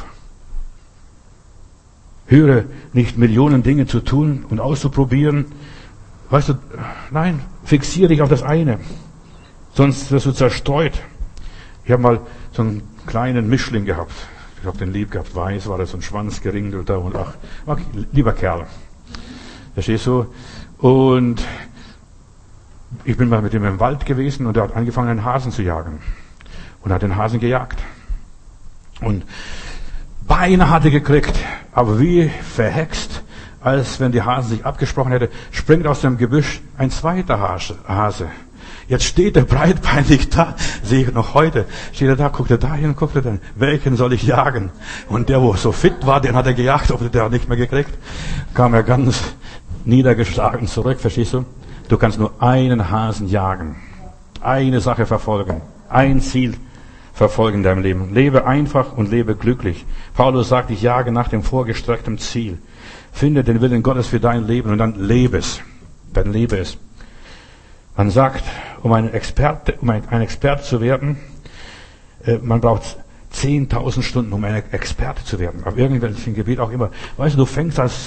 Speaker 1: Höre nicht Millionen Dinge zu tun und auszuprobieren. Weißt du, nein, fixiere dich auf das eine. Sonst wirst du zerstreut. Ich habe mal so einen kleinen Mischling gehabt. Ich habe den lieb gehabt. Weiß war das, so ein Schwanz geringelter und lieber Kerl. Verstehst du? Und ich bin mal mit ihm im Wald gewesen und er hat angefangen, einen Hasen zu jagen. Und hat den Hasen gejagt. Und beinahe hatte gekriegt, aber wie verhext, als wenn die Hasen sich abgesprochen hätte, springt aus dem Gebüsch ein zweiter Hase. Jetzt steht er breitbeinig da, sehe ich noch heute, steht er da, guckt er dahin, guckt er dann, welchen soll ich jagen? Und der, wo so fit war, den hat er gejagt, ob der nicht mehr gekriegt, kam er ganz niedergeschlagen zurück, verstehst du? Du kannst nur einen Hasen jagen, eine Sache verfolgen, ein Ziel verfolgen in deinem Leben. Lebe einfach und lebe glücklich. Paulus sagt, ich jage nach dem vorgestreckten Ziel. Finde den Willen Gottes für dein Leben und dann lebe es. Dann lebe es. Man sagt, um ein Experte zu werden, man braucht 10.000 Stunden, um ein Experte zu werden. Auf irgendwelchen Gebiet auch immer. Weißt du, du fängst als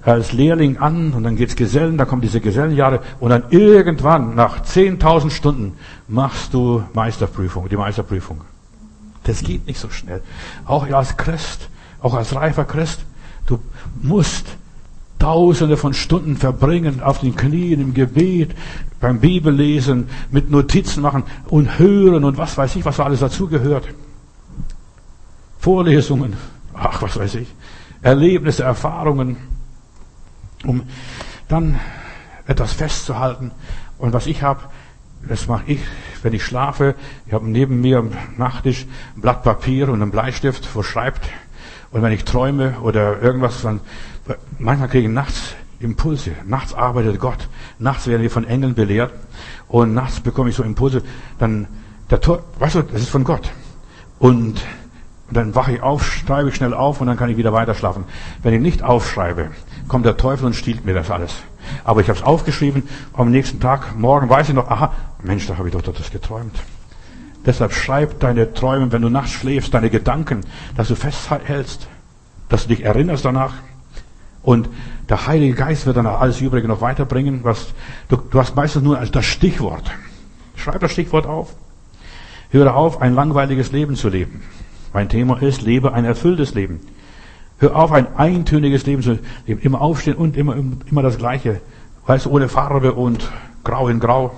Speaker 1: als Lehrling an und dann geht's Gesellen, dann kommen diese Gesellenjahre und dann irgendwann nach 10.000 Stunden machst du die Meisterprüfung. Das geht nicht so schnell. Auch als Christ, auch als reifer Christ, du musst Tausende von Stunden verbringen auf den Knien im Gebet, beim Bibellesen, mit Notizen machen und hören und was weiß ich, was da alles dazugehört. Vorlesungen, ach was weiß ich, Erlebnisse, Erfahrungen, um dann etwas festzuhalten. Und was ich habe, das mache ich, wenn ich schlafe. Ich habe neben mir am Nachttisch ein Blatt Papier und einen Bleistift, wo schreibt. Und wenn ich träume oder irgendwas, dann manchmal kriege ich nachts Impulse. Nachts arbeitet Gott. Nachts werden wir von Engeln belehrt. Und nachts bekomme ich so Impulse. Dann, weißt du, das ist von Gott. Und dann wache ich auf, schreibe ich schnell auf und dann kann ich wieder weiter schlafen. Wenn ich nicht aufschreibe, kommt der Teufel und stiehlt mir das alles. Aber ich habe es aufgeschrieben, am nächsten Tag, morgen weiß ich noch, aha, Mensch, da habe ich doch das geträumt. Deshalb schreib deine Träume, wenn du nachts schläfst, deine Gedanken, dass du festhältst, dass du dich erinnerst danach. Und der Heilige Geist wird dann alles Übrige noch weiterbringen. Du hast meistens nur das Stichwort. Schreib das Stichwort auf. Höre auf, ein langweiliges Leben zu leben. Mein Thema ist, lebe ein erfülltes Leben. Hör auf, ein eintöniges Leben zu leben. Immer aufstehen und immer das Gleiche. Weißt du, ohne Farbe und grau in grau.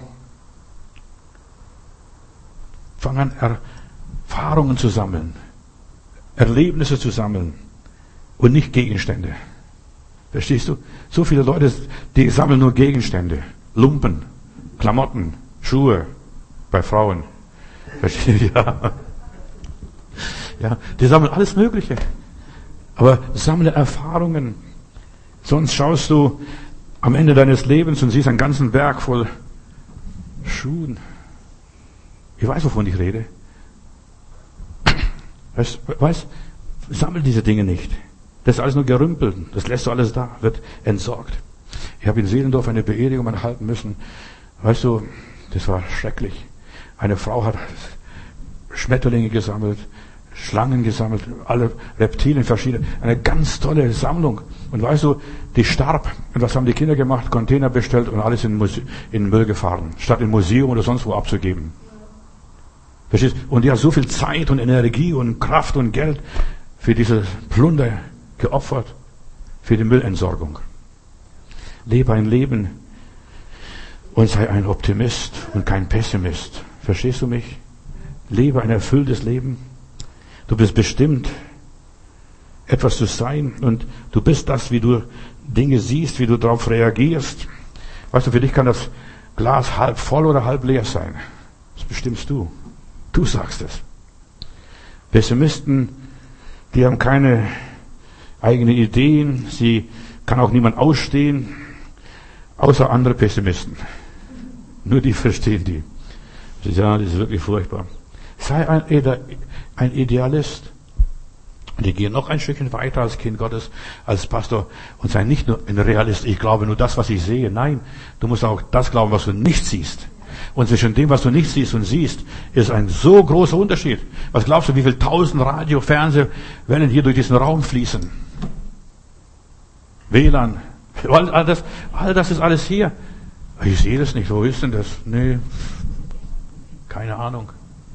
Speaker 1: Fang an, Erfahrungen zu sammeln. Erlebnisse zu sammeln. Und nicht Gegenstände. Verstehst du? So viele Leute, die sammeln nur Gegenstände. Lumpen, Klamotten, Schuhe. Bei Frauen. Verstehst du? Ja. Ja, die sammeln alles Mögliche. Aber sammle Erfahrungen. Sonst schaust du am Ende deines Lebens und siehst einen ganzen Berg voll Schuhen. Ich weiß, wovon ich rede. Weißt, sammel diese Dinge nicht. Das ist alles nur gerümpelt. Das lässt du alles da, wird entsorgt. Ich habe in Seelendorf eine Beerdigung erhalten müssen. Weißt du, das war schrecklich. Eine Frau hat Schmetterlinge gesammelt, Schlangen gesammelt, alle Reptilien verschiedene, eine ganz tolle Sammlung. Und weißt du, die starb. Und was haben die Kinder gemacht? Container bestellt und alles in den Müll gefahren, statt im Museum oder sonst wo abzugeben. Verstehst? Und die hat so viel Zeit und Energie und Kraft und Geld für diese Plunder geopfert, für die Müllentsorgung. Lebe ein Leben und sei ein Optimist und kein Pessimist. Verstehst du mich? Lebe ein erfülltes Leben. Du bist bestimmt, etwas zu sein und du bist das, wie du Dinge siehst, wie du darauf reagierst. Weißt du, für dich kann das Glas halb voll oder halb leer sein. Das bestimmst du. Du sagst es. Pessimisten, die haben keine eigenen Ideen, sie kann auch niemand ausstehen, außer andere Pessimisten. Nur die verstehen die. Ja, das ist wirklich furchtbar. Sei ein Idealist. Und ich gehe noch ein Stückchen weiter als Kind Gottes, als Pastor und sei nicht nur ein Realist. Ich glaube nur das, was ich sehe. Nein, du musst auch das glauben, was du nicht siehst. Und zwischen dem, was du nicht siehst und siehst, ist ein so großer Unterschied. Was glaubst du, wie viele 1000 Radio, Fernsehwellen hier durch diesen Raum fließen? WLAN. All das ist alles hier. Ich sehe das nicht. Wo ist denn das? Nee. Keine Ahnung.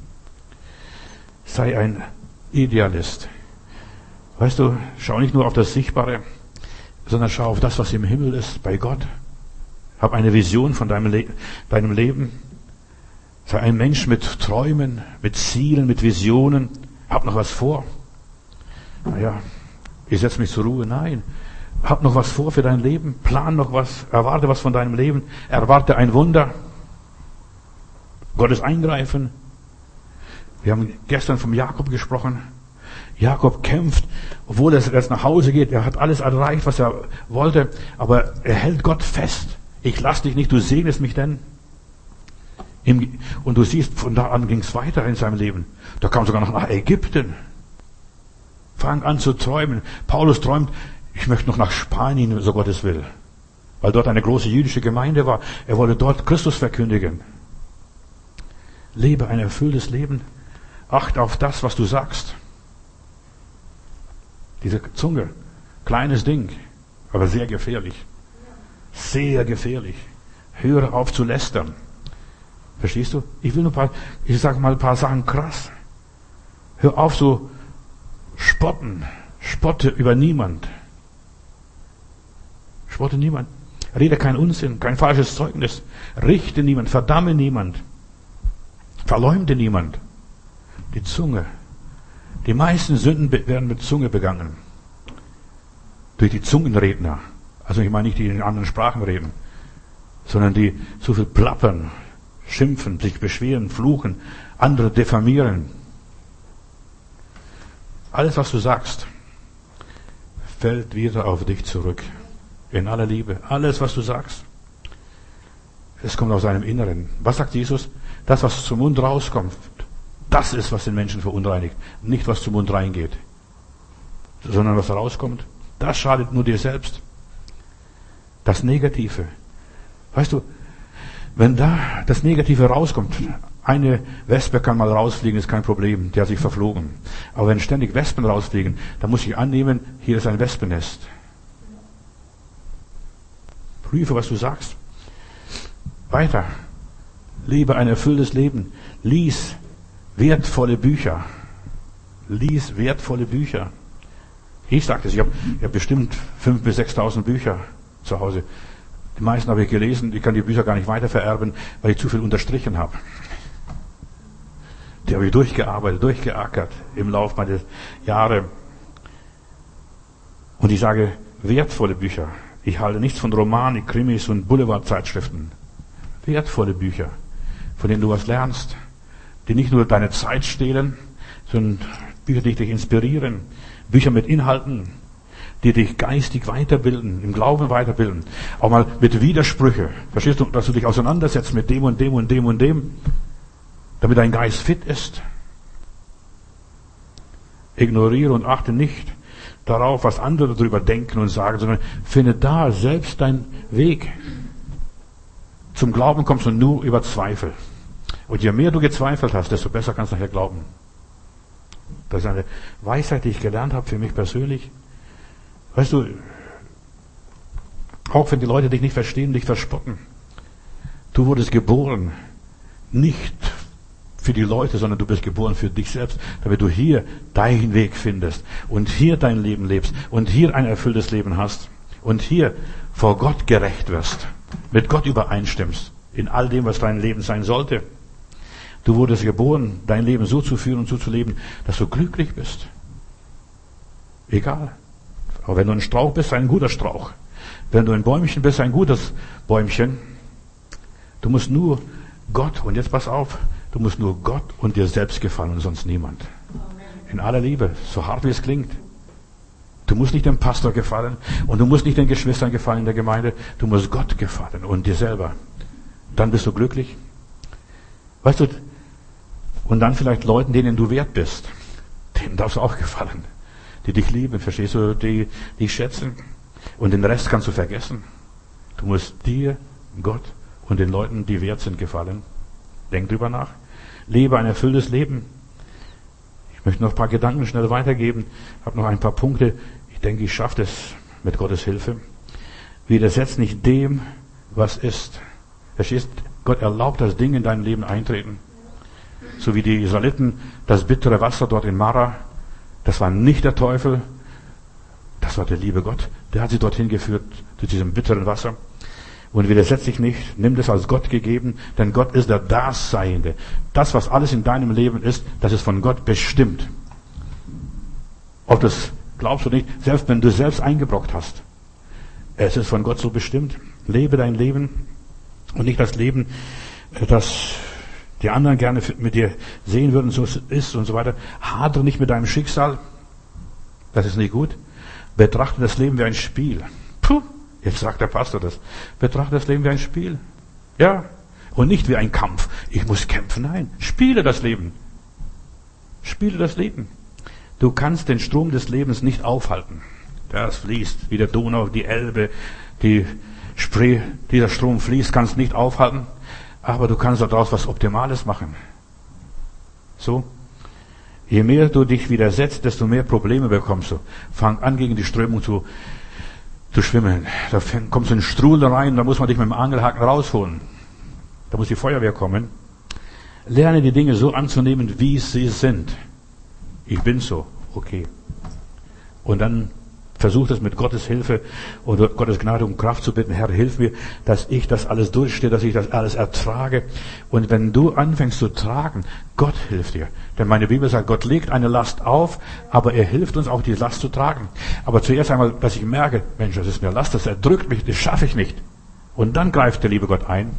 Speaker 1: Sei ein Idealist. Weißt du, schau nicht nur auf das Sichtbare, sondern schau auf das, was im Himmel ist, bei Gott. Hab eine Vision von deinem Leben. Sei ein Mensch mit Träumen, mit Zielen, mit Visionen. Hab noch was vor. Naja, ich setze mich zur Ruhe. Nein. Hab noch was vor für dein Leben. Plan noch was. Erwarte was von deinem Leben. Erwarte ein Wunder. Gottes Eingreifen. Wir haben gestern vom Jakob gesprochen. Jakob kämpft, obwohl er jetzt nach Hause geht. Er hat alles erreicht, was er wollte. Aber er hält Gott fest. Ich lass dich nicht, du segnest mich denn. Und du siehst, von da an ging es weiter in seinem Leben. Da kam sogar noch nach Ägypten. Fang an zu träumen. Paulus träumt, ich möchte noch nach Spanien, so Gottes will. Weil dort eine große jüdische Gemeinde war. Er wollte dort Christus verkündigen. Lebe ein erfülltes Leben. Acht auf das, was du sagst. Diese Zunge, kleines Ding. Aber sehr gefährlich. Sehr gefährlich. Höre auf zu lästern. Verstehst du? Ich sage mal ein paar Sachen krass. Hör auf so spotten. Spotte über niemand. Spotte niemand. Rede kein Unsinn, kein falsches Zeugnis. Richte niemand, verdamme niemand. Verleumde niemand. Die Zunge. Die meisten Sünden werden mit Zunge begangen. Durch die Zungenredner. Also ich meine nicht die in anderen Sprachen reden, sondern die so viel plappern, schimpfen, sich beschweren, fluchen, andere diffamieren. Alles, was du sagst, fällt wieder auf dich zurück. In aller Liebe. Alles, was du sagst, es kommt aus deinem Inneren. Was sagt Jesus? Das, was zum Mund rauskommt, das ist, was den Menschen verunreinigt. Nicht, was zum Mund reingeht. Sondern was rauskommt, das schadet nur dir selbst. Das Negative. Weißt du, wenn da das Negative rauskommt, eine Wespe kann mal rausfliegen, ist kein Problem, die hat sich verflogen. Aber wenn ständig Wespen rausfliegen, dann muss ich annehmen, hier ist ein Wespennest. Prüfe, was du sagst. Weiter. Lebe ein erfülltes Leben. Lies wertvolle Bücher. Lies wertvolle Bücher. Ich sagte es, ich habe bestimmt 5.000 bis 6.000 Bücher zu Hause. Die meisten habe ich gelesen, ich kann die Bücher gar nicht weitervererben, weil ich zu viel unterstrichen habe. Die habe ich durchgearbeitet, durchgeackert im Laufe meiner Jahre. Und ich sage, wertvolle Bücher. Ich halte nichts von Romanen, Krimis und Boulevardzeitschriften. Wertvolle Bücher, von denen du was lernst, die nicht nur deine Zeit stehlen, sondern Bücher, die dich inspirieren. Bücher mit Inhalten, die dich geistig weiterbilden, im Glauben weiterbilden. Auch mal mit Widersprüche. Verstehst du, dass du dich auseinandersetzt mit dem und dem und dem und dem, damit dein Geist fit ist. Ignoriere und achte nicht darauf, was andere darüber denken und sagen, sondern finde da selbst deinen Weg. Zum Glauben kommst du nur über Zweifel. Und je mehr du gezweifelt hast, desto besser kannst du nachher glauben. Das ist eine Weisheit, die ich gelernt habe für mich persönlich. Weißt du, auch wenn die Leute dich nicht verstehen, dich verspotten. Du wurdest geboren, nicht für die Leute, sondern du bist geboren für dich selbst, damit du hier deinen Weg findest und hier dein Leben lebst und hier ein erfülltes Leben hast und hier vor Gott gerecht wirst, mit Gott übereinstimmst in all dem, was dein Leben sein sollte. Du wurdest geboren, dein Leben so zu führen und so zu leben, dass du glücklich bist. Egal. Aber wenn du ein Strauch bist, ein guter Strauch. Wenn du ein Bäumchen bist, ein gutes Bäumchen. Du musst nur Gott, und jetzt pass auf, du musst nur Gott und dir selbst gefallen und sonst niemand. In aller Liebe, so hart wie es klingt. Du musst nicht dem Pastor gefallen und du musst nicht den Geschwistern gefallen in der Gemeinde. Du musst Gott gefallen und dir selber. Dann bist du glücklich. Weißt du, und dann vielleicht Leuten, denen du wert bist. Denen darfst du auch gefallen. Die dich lieben, verstehst du, die dich schätzen. Und den Rest kannst du vergessen. Du musst dir, Gott und den Leuten, die wert sind, gefallen. Denk drüber nach. Lebe ein erfülltes Leben. Ich möchte noch ein paar Gedanken schnell weitergeben. Ich habe noch ein paar Punkte. Ich denke, ich schaffe das mit Gottes Hilfe. Widersetzt nicht dem, was ist. Verstehst? Gott erlaubt, dass Dinge in deinem Leben eintreten. So wie die Israeliten, das bittere Wasser dort in Mara, das war nicht der Teufel, das war der liebe Gott. Der hat sie dorthin geführt, zu diesem bitteren Wasser. Und widersetzt dich nicht, nimm das als Gott gegeben, denn Gott ist der Daseiende. Das, was alles in deinem Leben ist, das ist von Gott bestimmt. Ob das glaubst du nicht, selbst wenn du selbst eingebrockt hast. Es ist von Gott so bestimmt. Lebe dein Leben und nicht das Leben, das die anderen gerne mit dir sehen würden, so ist und so weiter. Hadere nicht mit deinem Schicksal. Das ist nicht gut. Betrachte das Leben wie ein Spiel. Puh, jetzt sagt der Pastor das. Betrachte das Leben wie ein Spiel. Ja. Und nicht wie ein Kampf. Ich muss kämpfen. Nein. Spiele das Leben. Spiele das Leben. Du kannst den Strom des Lebens nicht aufhalten. Das fließt wie der Donau, die Elbe, die Spree. Dieser Strom fließt, kannst nicht aufhalten. Aber du kannst daraus was Optimales machen. So. Je mehr du dich widersetzt, desto mehr Probleme bekommst du. Fang an, gegen die Strömung zu zu schwimmen. Da kommt so ein Strudel rein, da muss man dich mit dem Angelhaken rausholen. Da muss die Feuerwehr kommen. Lerne die Dinge so anzunehmen, wie sie sind. Ich bin so, okay. Und dann versuch das mit Gottes Hilfe oder Gottes Gnade um Kraft zu bitten. Herr, hilf mir, dass ich das alles durchstehe, dass ich das alles ertrage. Und wenn du anfängst zu tragen, Gott hilft dir. Denn meine Bibel sagt, Gott legt eine Last auf, aber er hilft uns auch, die Last zu tragen. Aber zuerst einmal, dass ich merke, Mensch, das ist eine Last, das erdrückt mich, das schaffe ich nicht. Und dann greift der liebe Gott ein.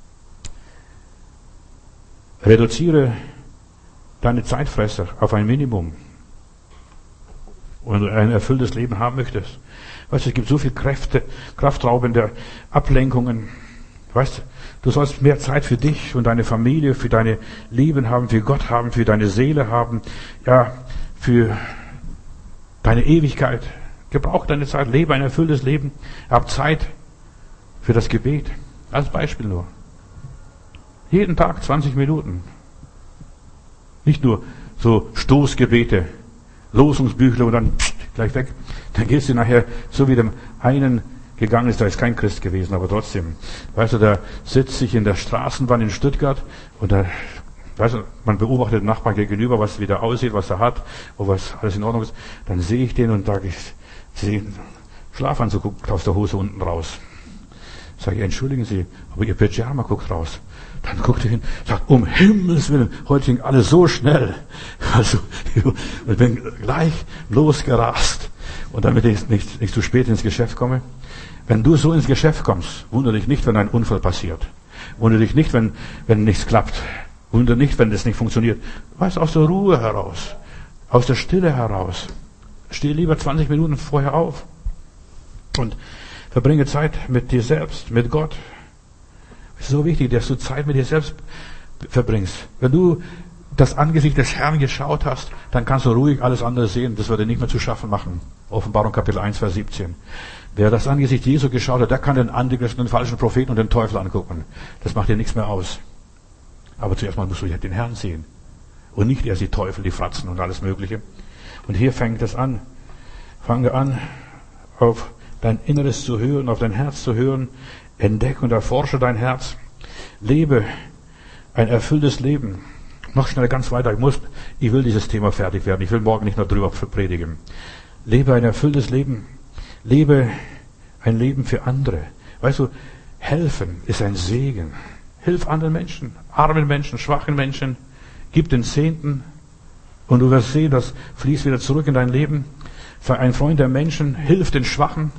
Speaker 1: Reduziere deine Zeitfresser auf ein Minimum. Und wenn du ein erfülltes Leben haben möchtest. Weißt du, es gibt so viel kraftraubende Ablenkungen. Weißt du, sollst mehr Zeit für dich und deine Familie, für deine Lieben haben, für Gott haben, für deine Seele haben, ja, für deine Ewigkeit. Gebrauch deine Zeit, lebe ein erfülltes Leben, hab Zeit für das Gebet. Als Beispiel nur. Jeden Tag 20 Minuten. Nicht nur so Stoßgebete, Losungsbüchle und dann gleich weg. Dann gehst du nachher, so wie dem einen gegangen ist, da ist kein Christ gewesen, aber trotzdem. Weißt du, da sitzt sich in der Straßenbahn in Stuttgart und da, weißt du, man beobachtet den Nachbarn gegenüber, was wieder aussieht, was er hat, wo was alles in Ordnung ist. Dann sehe ich den und sage ich, sehe Schlafanzug guckt aus der Hose unten raus. Sage ich, entschuldigen Sie, aber Ihr Pyjama guckt raus. Dann guckt er hin, sagt, um Himmels Willen, heute ging alles so schnell. Also, ich bin gleich losgerast. Und damit ich nicht zu spät ins Geschäft komme. Wenn du so ins Geschäft kommst, wundere dich nicht, wenn ein Unfall passiert. Wundere dich nicht, wenn nichts klappt. Wundere nicht, wenn das nicht funktioniert. Weißt, aus der Ruhe heraus, aus der Stille heraus. Steh lieber 20 Minuten vorher auf. Und verbringe Zeit mit dir selbst, mit Gott. Es ist so wichtig, dass du Zeit mit dir selbst verbringst. Wenn du das Angesicht des Herrn geschaut hast, dann kannst du ruhig alles andere sehen. Das wird dir nicht mehr zu schaffen machen. Offenbarung Kapitel 1, Vers 17. Wer das Angesicht Jesu geschaut hat, der kann den Antichrist, den falschen Propheten und den Teufel angucken. Das macht dir nichts mehr aus. Aber zuerst mal musst du den Herrn sehen. Und nicht erst die Teufel, die Fratzen und alles Mögliche. Und hier fängt es an. Fange an, auf dein Inneres zu hören, auf dein Herz zu hören. Entdecke und erforsche dein Herz. Lebe ein erfülltes Leben. Noch schnell ganz weiter. Ich will dieses Thema fertig werden. Ich will morgen nicht nur drüber predigen. Lebe ein erfülltes Leben. Lebe ein Leben für andere. Weißt du, helfen ist ein Segen. Hilf anderen Menschen, armen Menschen, schwachen Menschen. Gib den Zehnten und du wirst sehen, das fließt wieder zurück in dein Leben. Sei ein Freund der Menschen, hilf den Schwachen.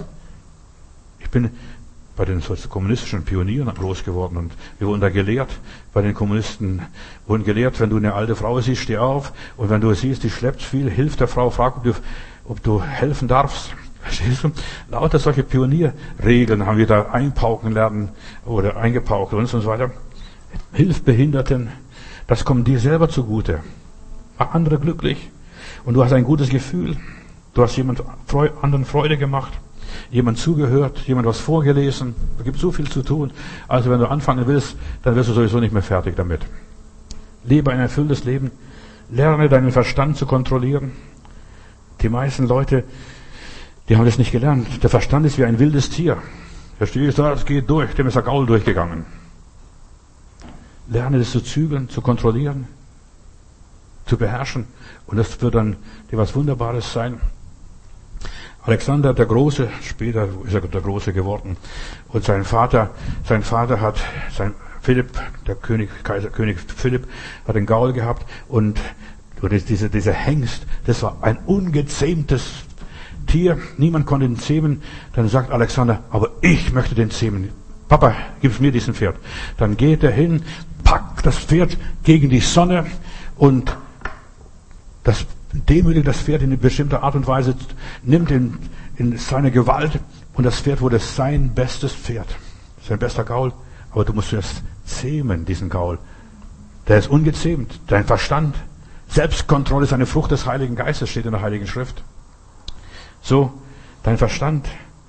Speaker 1: Ich bin bei den kommunistischen Pionieren groß geworden und wir wurden da gelehrt. Bei den Kommunisten wurden gelehrt, wenn du eine alte Frau siehst, steh auf und wenn du siehst, die schleppt viel, hilf der Frau, frag, ob du helfen darfst. Verstehst du? Lauter solche Pionierregeln haben wir da einpauken lernen oder eingepaukt und so weiter. Hilf Behinderten, das kommt dir selber zugute. Mach andere glücklich und du hast ein gutes Gefühl. Du hast anderen Freude gemacht, jemand zugehört, jemand was vorgelesen. Da gibt so viel zu tun. Also wenn du anfangen willst, dann wirst du sowieso nicht mehr fertig damit. Lebe ein erfülltes Leben. Lerne deinen Verstand zu kontrollieren. Die meisten Leute, die haben das nicht gelernt. Der Verstand ist wie ein wildes Tier. Verstehst du? Es geht durch. Dem ist der Gaul durchgegangen. Lerne das zu zügeln, zu kontrollieren, zu beherrschen. Und das wird dann dir was Wunderbares sein. Alexander der Große, später ist er der Große geworden. Und sein Vater hat, König Philipp hat den Gaul gehabt und dieser Hengst, das war ein ungezähmtes Tier. Niemand konnte ihn zähmen. Dann sagt Alexander, aber ich möchte den zähmen. Papa, gib mir diesen Pferd. Dann geht er hin, packt das Pferd gegen die Sonne und demütigt das Pferd in eine bestimmte Art und Weise, nimmt ihn in seine Gewalt und das Pferd wurde sein bestes Pferd. Sein bester Gaul. Aber du musst zuerst zähmen, diesen Gaul. Der ist ungezähmt. Dein Verstand. Selbstkontrolle ist eine Frucht des Heiligen Geistes, steht in der Heiligen Schrift. So, dein Verstand,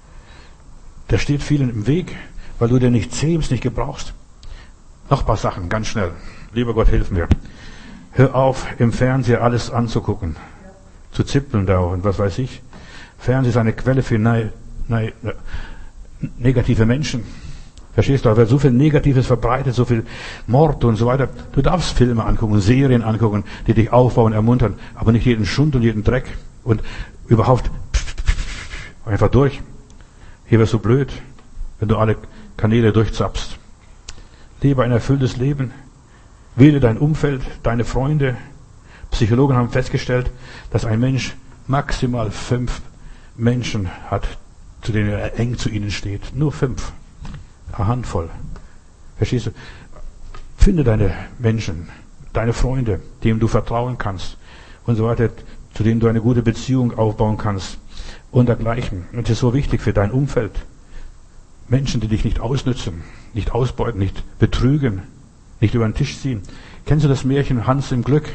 Speaker 1: der steht vielen im Weg, weil du den nicht zähmst, nicht gebrauchst. Noch ein paar Sachen, ganz schnell. Lieber Gott, hilf mir. Hör auf, im Fernseher alles anzugucken. Zu zippeln da und was weiß ich. Fernsehen ist eine Quelle für Nein, negative Menschen. Verstehst du? Da wird so viel Negatives verbreitet, so viel Mord und so weiter. Du darfst Filme angucken, Serien angucken, die dich aufbauen, ermuntern, aber nicht jeden Schund und jeden Dreck und überhaupt einfach durch. Hier wirst du blöd, wenn du alle Kanäle durchzappst. Lebe ein erfülltes Leben. Wähle dein Umfeld, deine Freunde. Psychologen haben festgestellt, dass ein Mensch maximal 5 Menschen hat, zu denen er eng zu ihnen steht. Nur 5. Eine Handvoll. Verstehst du? Finde deine Menschen, deine Freunde, denen du vertrauen kannst und so weiter, zu denen du eine gute Beziehung aufbauen kannst und dergleichen. Und das ist so wichtig für dein Umfeld. Menschen, die dich nicht ausnützen, nicht ausbeuten, nicht betrügen, nicht über den Tisch ziehen. Kennst du das Märchen Hans im Glück?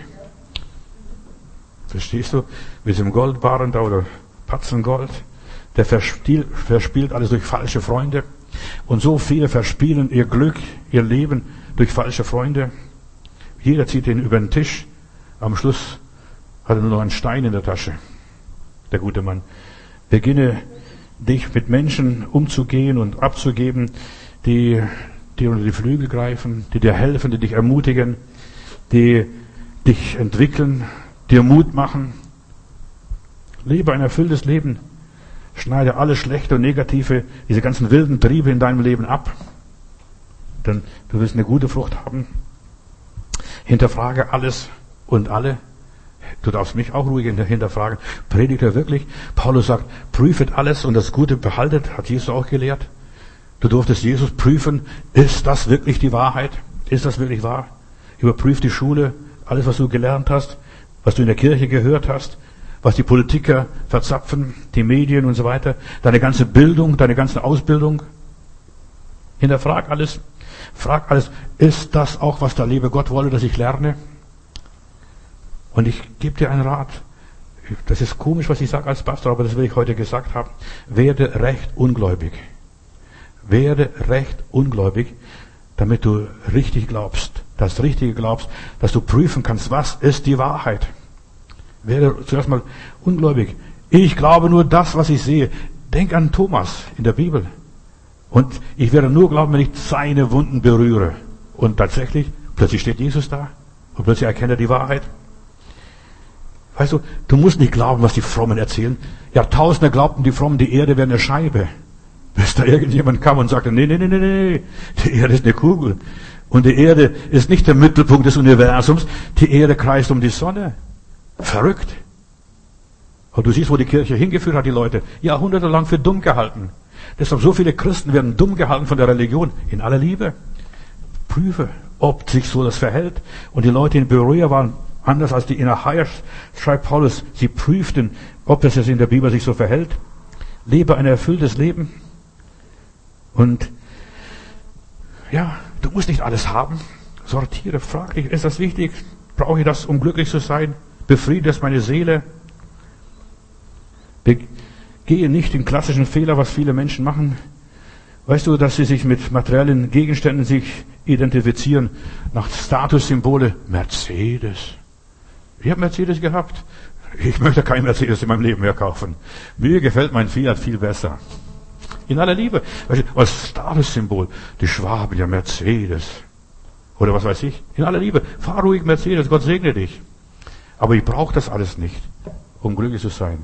Speaker 1: Verstehst du? Mit dem Goldbarren da oder Batzen Gold. Der verspielt alles durch falsche Freunde. Und so viele verspielen ihr Glück, ihr Leben durch falsche Freunde. Jeder zieht ihn über den Tisch. Am Schluss hat er nur noch einen Stein in der Tasche. Der gute Mann. Beginne dich mit Menschen umzugehen und abzugeben, die dir unter die Flügel greifen, die dir helfen, die dich ermutigen, die dich entwickeln, dir Mut machen. Lebe ein erfülltes Leben. Schneide alles Schlechte und Negative, diese ganzen wilden Triebe in deinem Leben ab. Denn du wirst eine gute Frucht haben. Hinterfrage alles und alle. Du darfst mich auch ruhig hinterfragen. Predigt er wirklich? Paulus sagt, prüfet alles und das Gute behaltet. Hat Jesus auch gelehrt. Du durftest Jesus prüfen. Ist das wirklich die Wahrheit? Ist das wirklich wahr? Überprüf die Schule, alles was du gelernt hast, was du in der Kirche gehört hast, was die Politiker verzapfen, die Medien und so weiter, deine ganze Bildung, deine ganze Ausbildung. Hinterfrag alles. Frag alles, ist das auch, was der liebe Gott wolle, dass ich lerne? Und ich gebe dir einen Rat. Das ist komisch, was ich sage als Pastor, aber das will ich heute gesagt haben. Werde recht ungläubig. Werde recht ungläubig, damit du richtig glaubst, das Richtige glaubst, dass du prüfen kannst, was ist die Wahrheit. Werde zuerst mal ungläubig. Ich glaube nur das, was ich sehe. Denk an Thomas in der Bibel. Und ich werde nur glauben, wenn ich seine Wunden berühre. Und tatsächlich, plötzlich steht Jesus da. Und plötzlich erkennt er die Wahrheit. Weißt du, du musst nicht glauben, was die Frommen erzählen. Jahrtausende glaubten die Frommen, die Erde wäre eine Scheibe. Bis da irgendjemand kam und sagte, nee, die Erde ist eine Kugel. Und die Erde ist nicht der Mittelpunkt des Universums. Die Erde kreist um die Sonne. Verrückt. Und du siehst, wo die Kirche hingeführt hat, die Leute. Jahrhundertelang für dumm gehalten. Deshalb so viele Christen werden dumm gehalten von der Religion. In aller Liebe. Prüfe, ob sich so das verhält. Und die Leute in Berea waren anders als die in Achaia, schreibt Paulus. Sie prüften, ob es in der Bibel sich so verhält. Lebe ein erfülltes Leben. Und ja, du musst nicht alles haben. Sortiere, frag dich, ist das wichtig? Brauche ich das, um glücklich zu sein? Befriedigt das meine Seele? Gehe nicht den klassischen Fehler, was viele Menschen machen. Weißt du, dass sie sich mit materiellen Gegenständen sich identifizieren, nach Statussymbole? Mercedes. Ich habe Mercedes gehabt. Ich möchte kein Mercedes in meinem Leben mehr kaufen. Mir gefällt mein Fiat viel besser. In aller Liebe. Weißt du, als Statussymbol, die Schwaben, ja Mercedes. Oder was weiß ich. In aller Liebe. Fahr ruhig Mercedes, Gott segne dich. Aber ich brauche das alles nicht, um glücklich zu sein.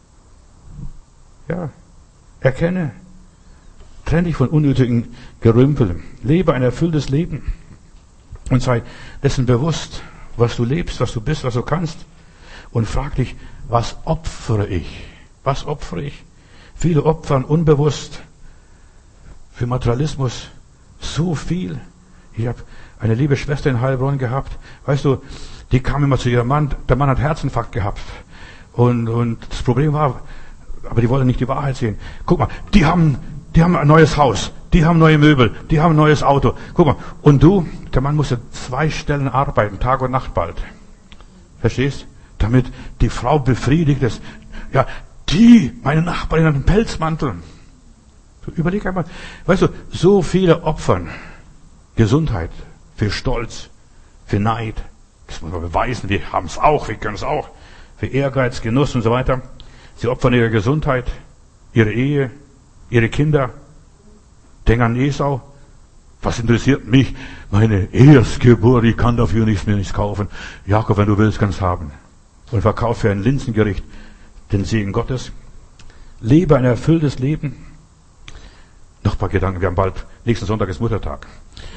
Speaker 1: Ja, erkenne. Trenn dich von unnötigen Gerümpel. Lebe ein erfülltes Leben. Und sei dessen bewusst, was du lebst, was du bist, was du kannst. Und frag dich, was opfere ich? Was opfere ich? Viele opfern unbewusst für Materialismus so viel. Ich habe eine liebe Schwester in Heilbronn gehabt. Weißt du, die kam immer zu ihrem Mann. Der Mann hat Herzinfarkt gehabt. Und das Problem war, aber die wollte nicht die Wahrheit sehen. Guck mal, die haben ein neues Haus. Die haben neue Möbel. Die haben ein neues Auto. Guck mal. Und du, der Mann musste 2 Stellen arbeiten, Tag und Nacht bald. Verstehst? Damit die Frau befriedigt ist. Ja, meine Nachbarin hat einen Pelzmantel. Überleg einmal. Weißt du, so viele opfern. Gesundheit, für Stolz, für Neid. Das muss man beweisen. Wir haben es auch, wir können es auch. Für Ehrgeiz, Genuss und so weiter. Sie opfern ihre Gesundheit, ihre Ehe, ihre Kinder. Denk an Esau. Was interessiert mich? Meine Erstgeburt, ich kann dafür mir nichts kaufen. Jakob, wenn du willst, kannst haben. Und verkauf für ein Linsengericht den Segen Gottes. Lebe ein erfülltes Leben. Noch ein paar Gedanken. Wir haben bald, nächsten Sonntag ist Muttertag.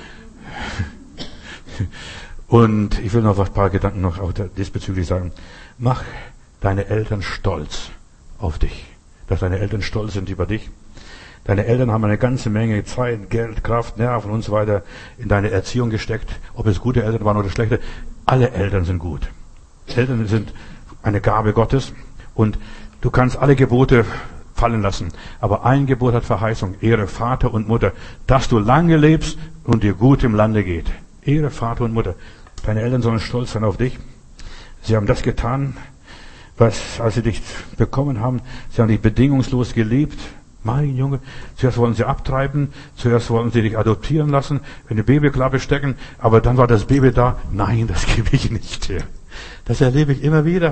Speaker 1: Und ich will noch ein paar Gedanken noch auch diesbezüglich sagen. Mach deine Eltern stolz auf dich. Dass deine Eltern stolz sind über dich. Deine Eltern haben eine ganze Menge Zeit, Geld, Kraft, Nerven und so weiter in deine Erziehung gesteckt. Ob es gute Eltern waren oder schlechte. Alle Eltern sind gut. Eltern sind eine Gabe Gottes. Und du kannst alle Gebote fallen lassen. Aber ein Gebot hat Verheißung. Ehre Vater und Mutter. Dass du lange lebst und dir gut im Lande geht. Ehre Vater und Mutter. Deine Eltern sollen stolz sein auf dich. Sie haben das getan, als sie dich bekommen haben. Sie haben dich bedingungslos geliebt. Mein Junge, zuerst wollen sie abtreiben, zuerst wollen sie dich adoptieren lassen, in eine Babyklappe stecken, aber dann war das Baby da. Nein, das gebe ich nicht her. Das erlebe ich immer wieder.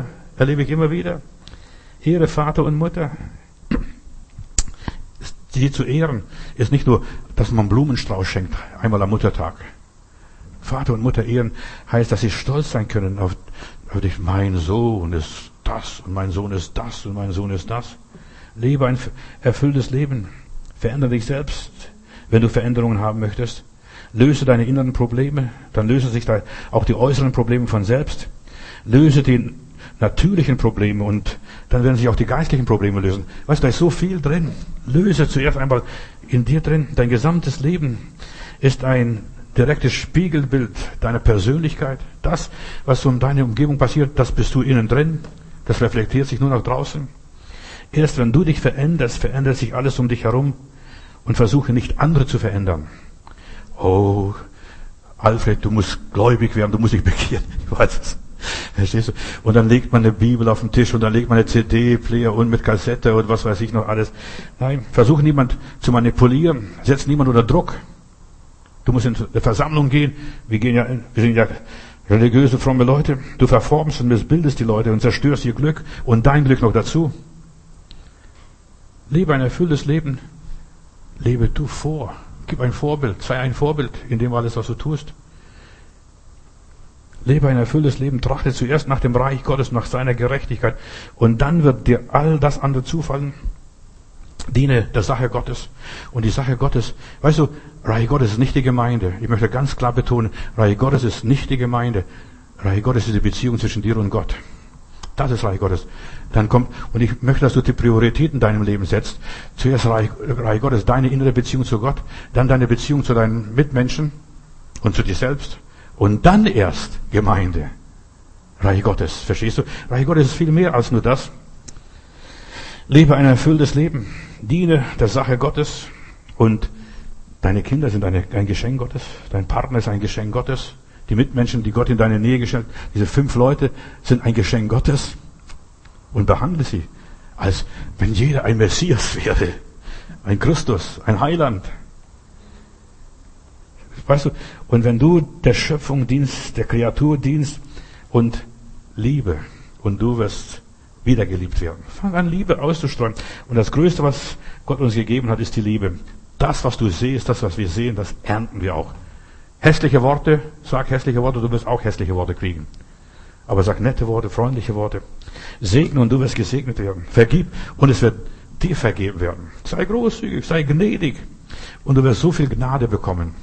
Speaker 1: Ehre Vater und Mutter. Sie zu ehren ist nicht nur, dass man Blumenstrauß schenkt, einmal am Muttertag. Vater und Mutter ehren heißt, dass sie stolz sein können auf dich. Mein Sohn ist das und mein Sohn ist das und mein Sohn ist das. Lebe ein erfülltes Leben. Verändere dich selbst, wenn du Veränderungen haben möchtest. Löse deine inneren Probleme, dann lösen sich da auch die äußeren Probleme von selbst. Löse die natürlichen Probleme und dann werden sich auch die geistlichen Probleme lösen. Weißt du, da ist so viel drin. Löse zuerst einmal in dir drin. Dein gesamtes Leben ist ein direktes Spiegelbild deiner Persönlichkeit. Das, was so in deiner Umgebung passiert, das bist du innen drin. Das reflektiert sich nur nach draußen. Erst wenn du dich veränderst, verändert sich alles um dich herum und versuche nicht andere zu verändern. Oh, Alfred, du musst gläubig werden, du musst dich bekehren. Ich weiß es. Verstehst du? Und dann legt man eine Bibel auf den Tisch und dann legt man eine CD-Player und mit Kassette und was weiß ich noch alles. Nein, versuche niemand zu manipulieren, setz niemand unter Druck. Du musst in eine Versammlung gehen. Wir sind ja religiöse, fromme Leute. Du verformst und missbildest die Leute und zerstörst ihr Glück und dein Glück noch dazu. Lebe ein erfülltes Leben. Lebe du vor. Gib ein Vorbild. Sei ein Vorbild in dem alles, was du tust. Lebe ein erfülltes Leben. Trachte zuerst nach dem Reich Gottes, nach seiner Gerechtigkeit. Und dann wird dir all das andere zufallen. Diene der Sache Gottes. Und die Sache Gottes, weißt du, Reich Gottes ist nicht die Gemeinde. Ich möchte ganz klar betonen, Reich Gottes ist nicht die Gemeinde. Reich Gottes ist die Beziehung zwischen dir und Gott. Das ist Reich Gottes. Dann kommt, und ich möchte, dass du die Priorität in deinem Leben setzt. Zuerst Reich Gottes, deine innere Beziehung zu Gott, dann deine Beziehung zu deinen Mitmenschen und zu dir selbst. Und dann erst Gemeinde. Reich Gottes, verstehst du? Reich Gottes ist viel mehr als nur das. Lebe ein erfülltes Leben. Diene der Sache Gottes. Und deine Kinder sind ein Geschenk Gottes. Dein Partner ist ein Geschenk Gottes. Die Mitmenschen, die Gott in deine Nähe gestellt, diese 5 Leute sind ein Geschenk Gottes. Und behandle sie, als wenn jeder ein Messias wäre. Ein Christus, ein Heiland. Weißt du, und wenn du der Schöpfung dienst, der Kreatur dienst und Liebe, und du wirst wieder geliebt werden. Fang an, Liebe auszustreuen. Und das Größte, was Gott uns gegeben hat, ist die Liebe. Das, was du siehst, das, was wir sehen, das ernten wir auch. Hässliche Worte, sag hässliche Worte, du wirst auch hässliche Worte kriegen. Aber sag nette Worte, freundliche Worte. Segne und du wirst gesegnet werden. Vergib und es wird dir vergeben werden. Sei großzügig, sei gnädig und du wirst so viel Gnade bekommen.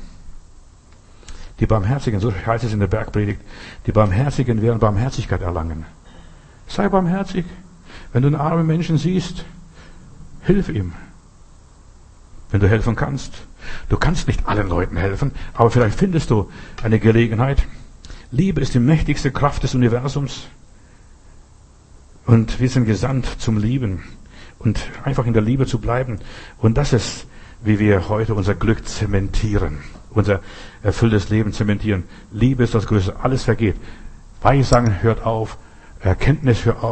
Speaker 1: Die Barmherzigen, so heißt es in der Bergpredigt, die Barmherzigen werden Barmherzigkeit erlangen. Sei barmherzig. Wenn du einen armen Menschen siehst, hilf ihm. Wenn du helfen kannst. Du kannst nicht allen Leuten helfen, aber vielleicht findest du eine Gelegenheit. Liebe ist die mächtigste Kraft des Universums. Und wir sind gesandt zum Lieben und einfach in der Liebe zu bleiben. Und das ist, wie wir heute unser Glück zementieren, unser erfülltes Leben zementieren. Liebe ist das Größte, alles vergeht. Weissagen hört auf, Erkenntnis hört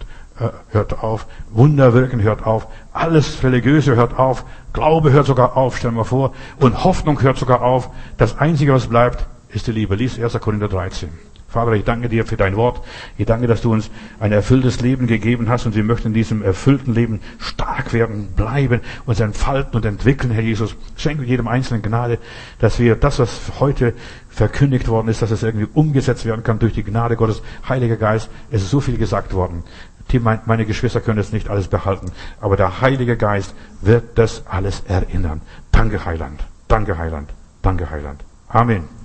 Speaker 1: auf, Wunderwirken hört auf, alles Religiöse hört auf, Glaube hört sogar auf, stell mal vor, und Hoffnung hört sogar auf. Das Einzige, was bleibt, ist die Liebe. Lies 1. Korinther 13. Vater, ich danke dir für dein Wort. Ich danke, dass du uns ein erfülltes Leben gegeben hast und wir möchten in diesem erfüllten Leben stark werden, bleiben, uns entfalten und entwickeln, Herr Jesus. Schenke jedem Einzelnen Gnade, dass wir das, was heute verkündigt worden ist, dass es irgendwie umgesetzt werden kann durch die Gnade Gottes. Heiliger Geist, es ist so viel gesagt worden. Meine Geschwister können es nicht alles behalten, aber der Heilige Geist wird das alles erinnern. Danke, Heiland. Danke, Heiland. Danke, Heiland. Amen.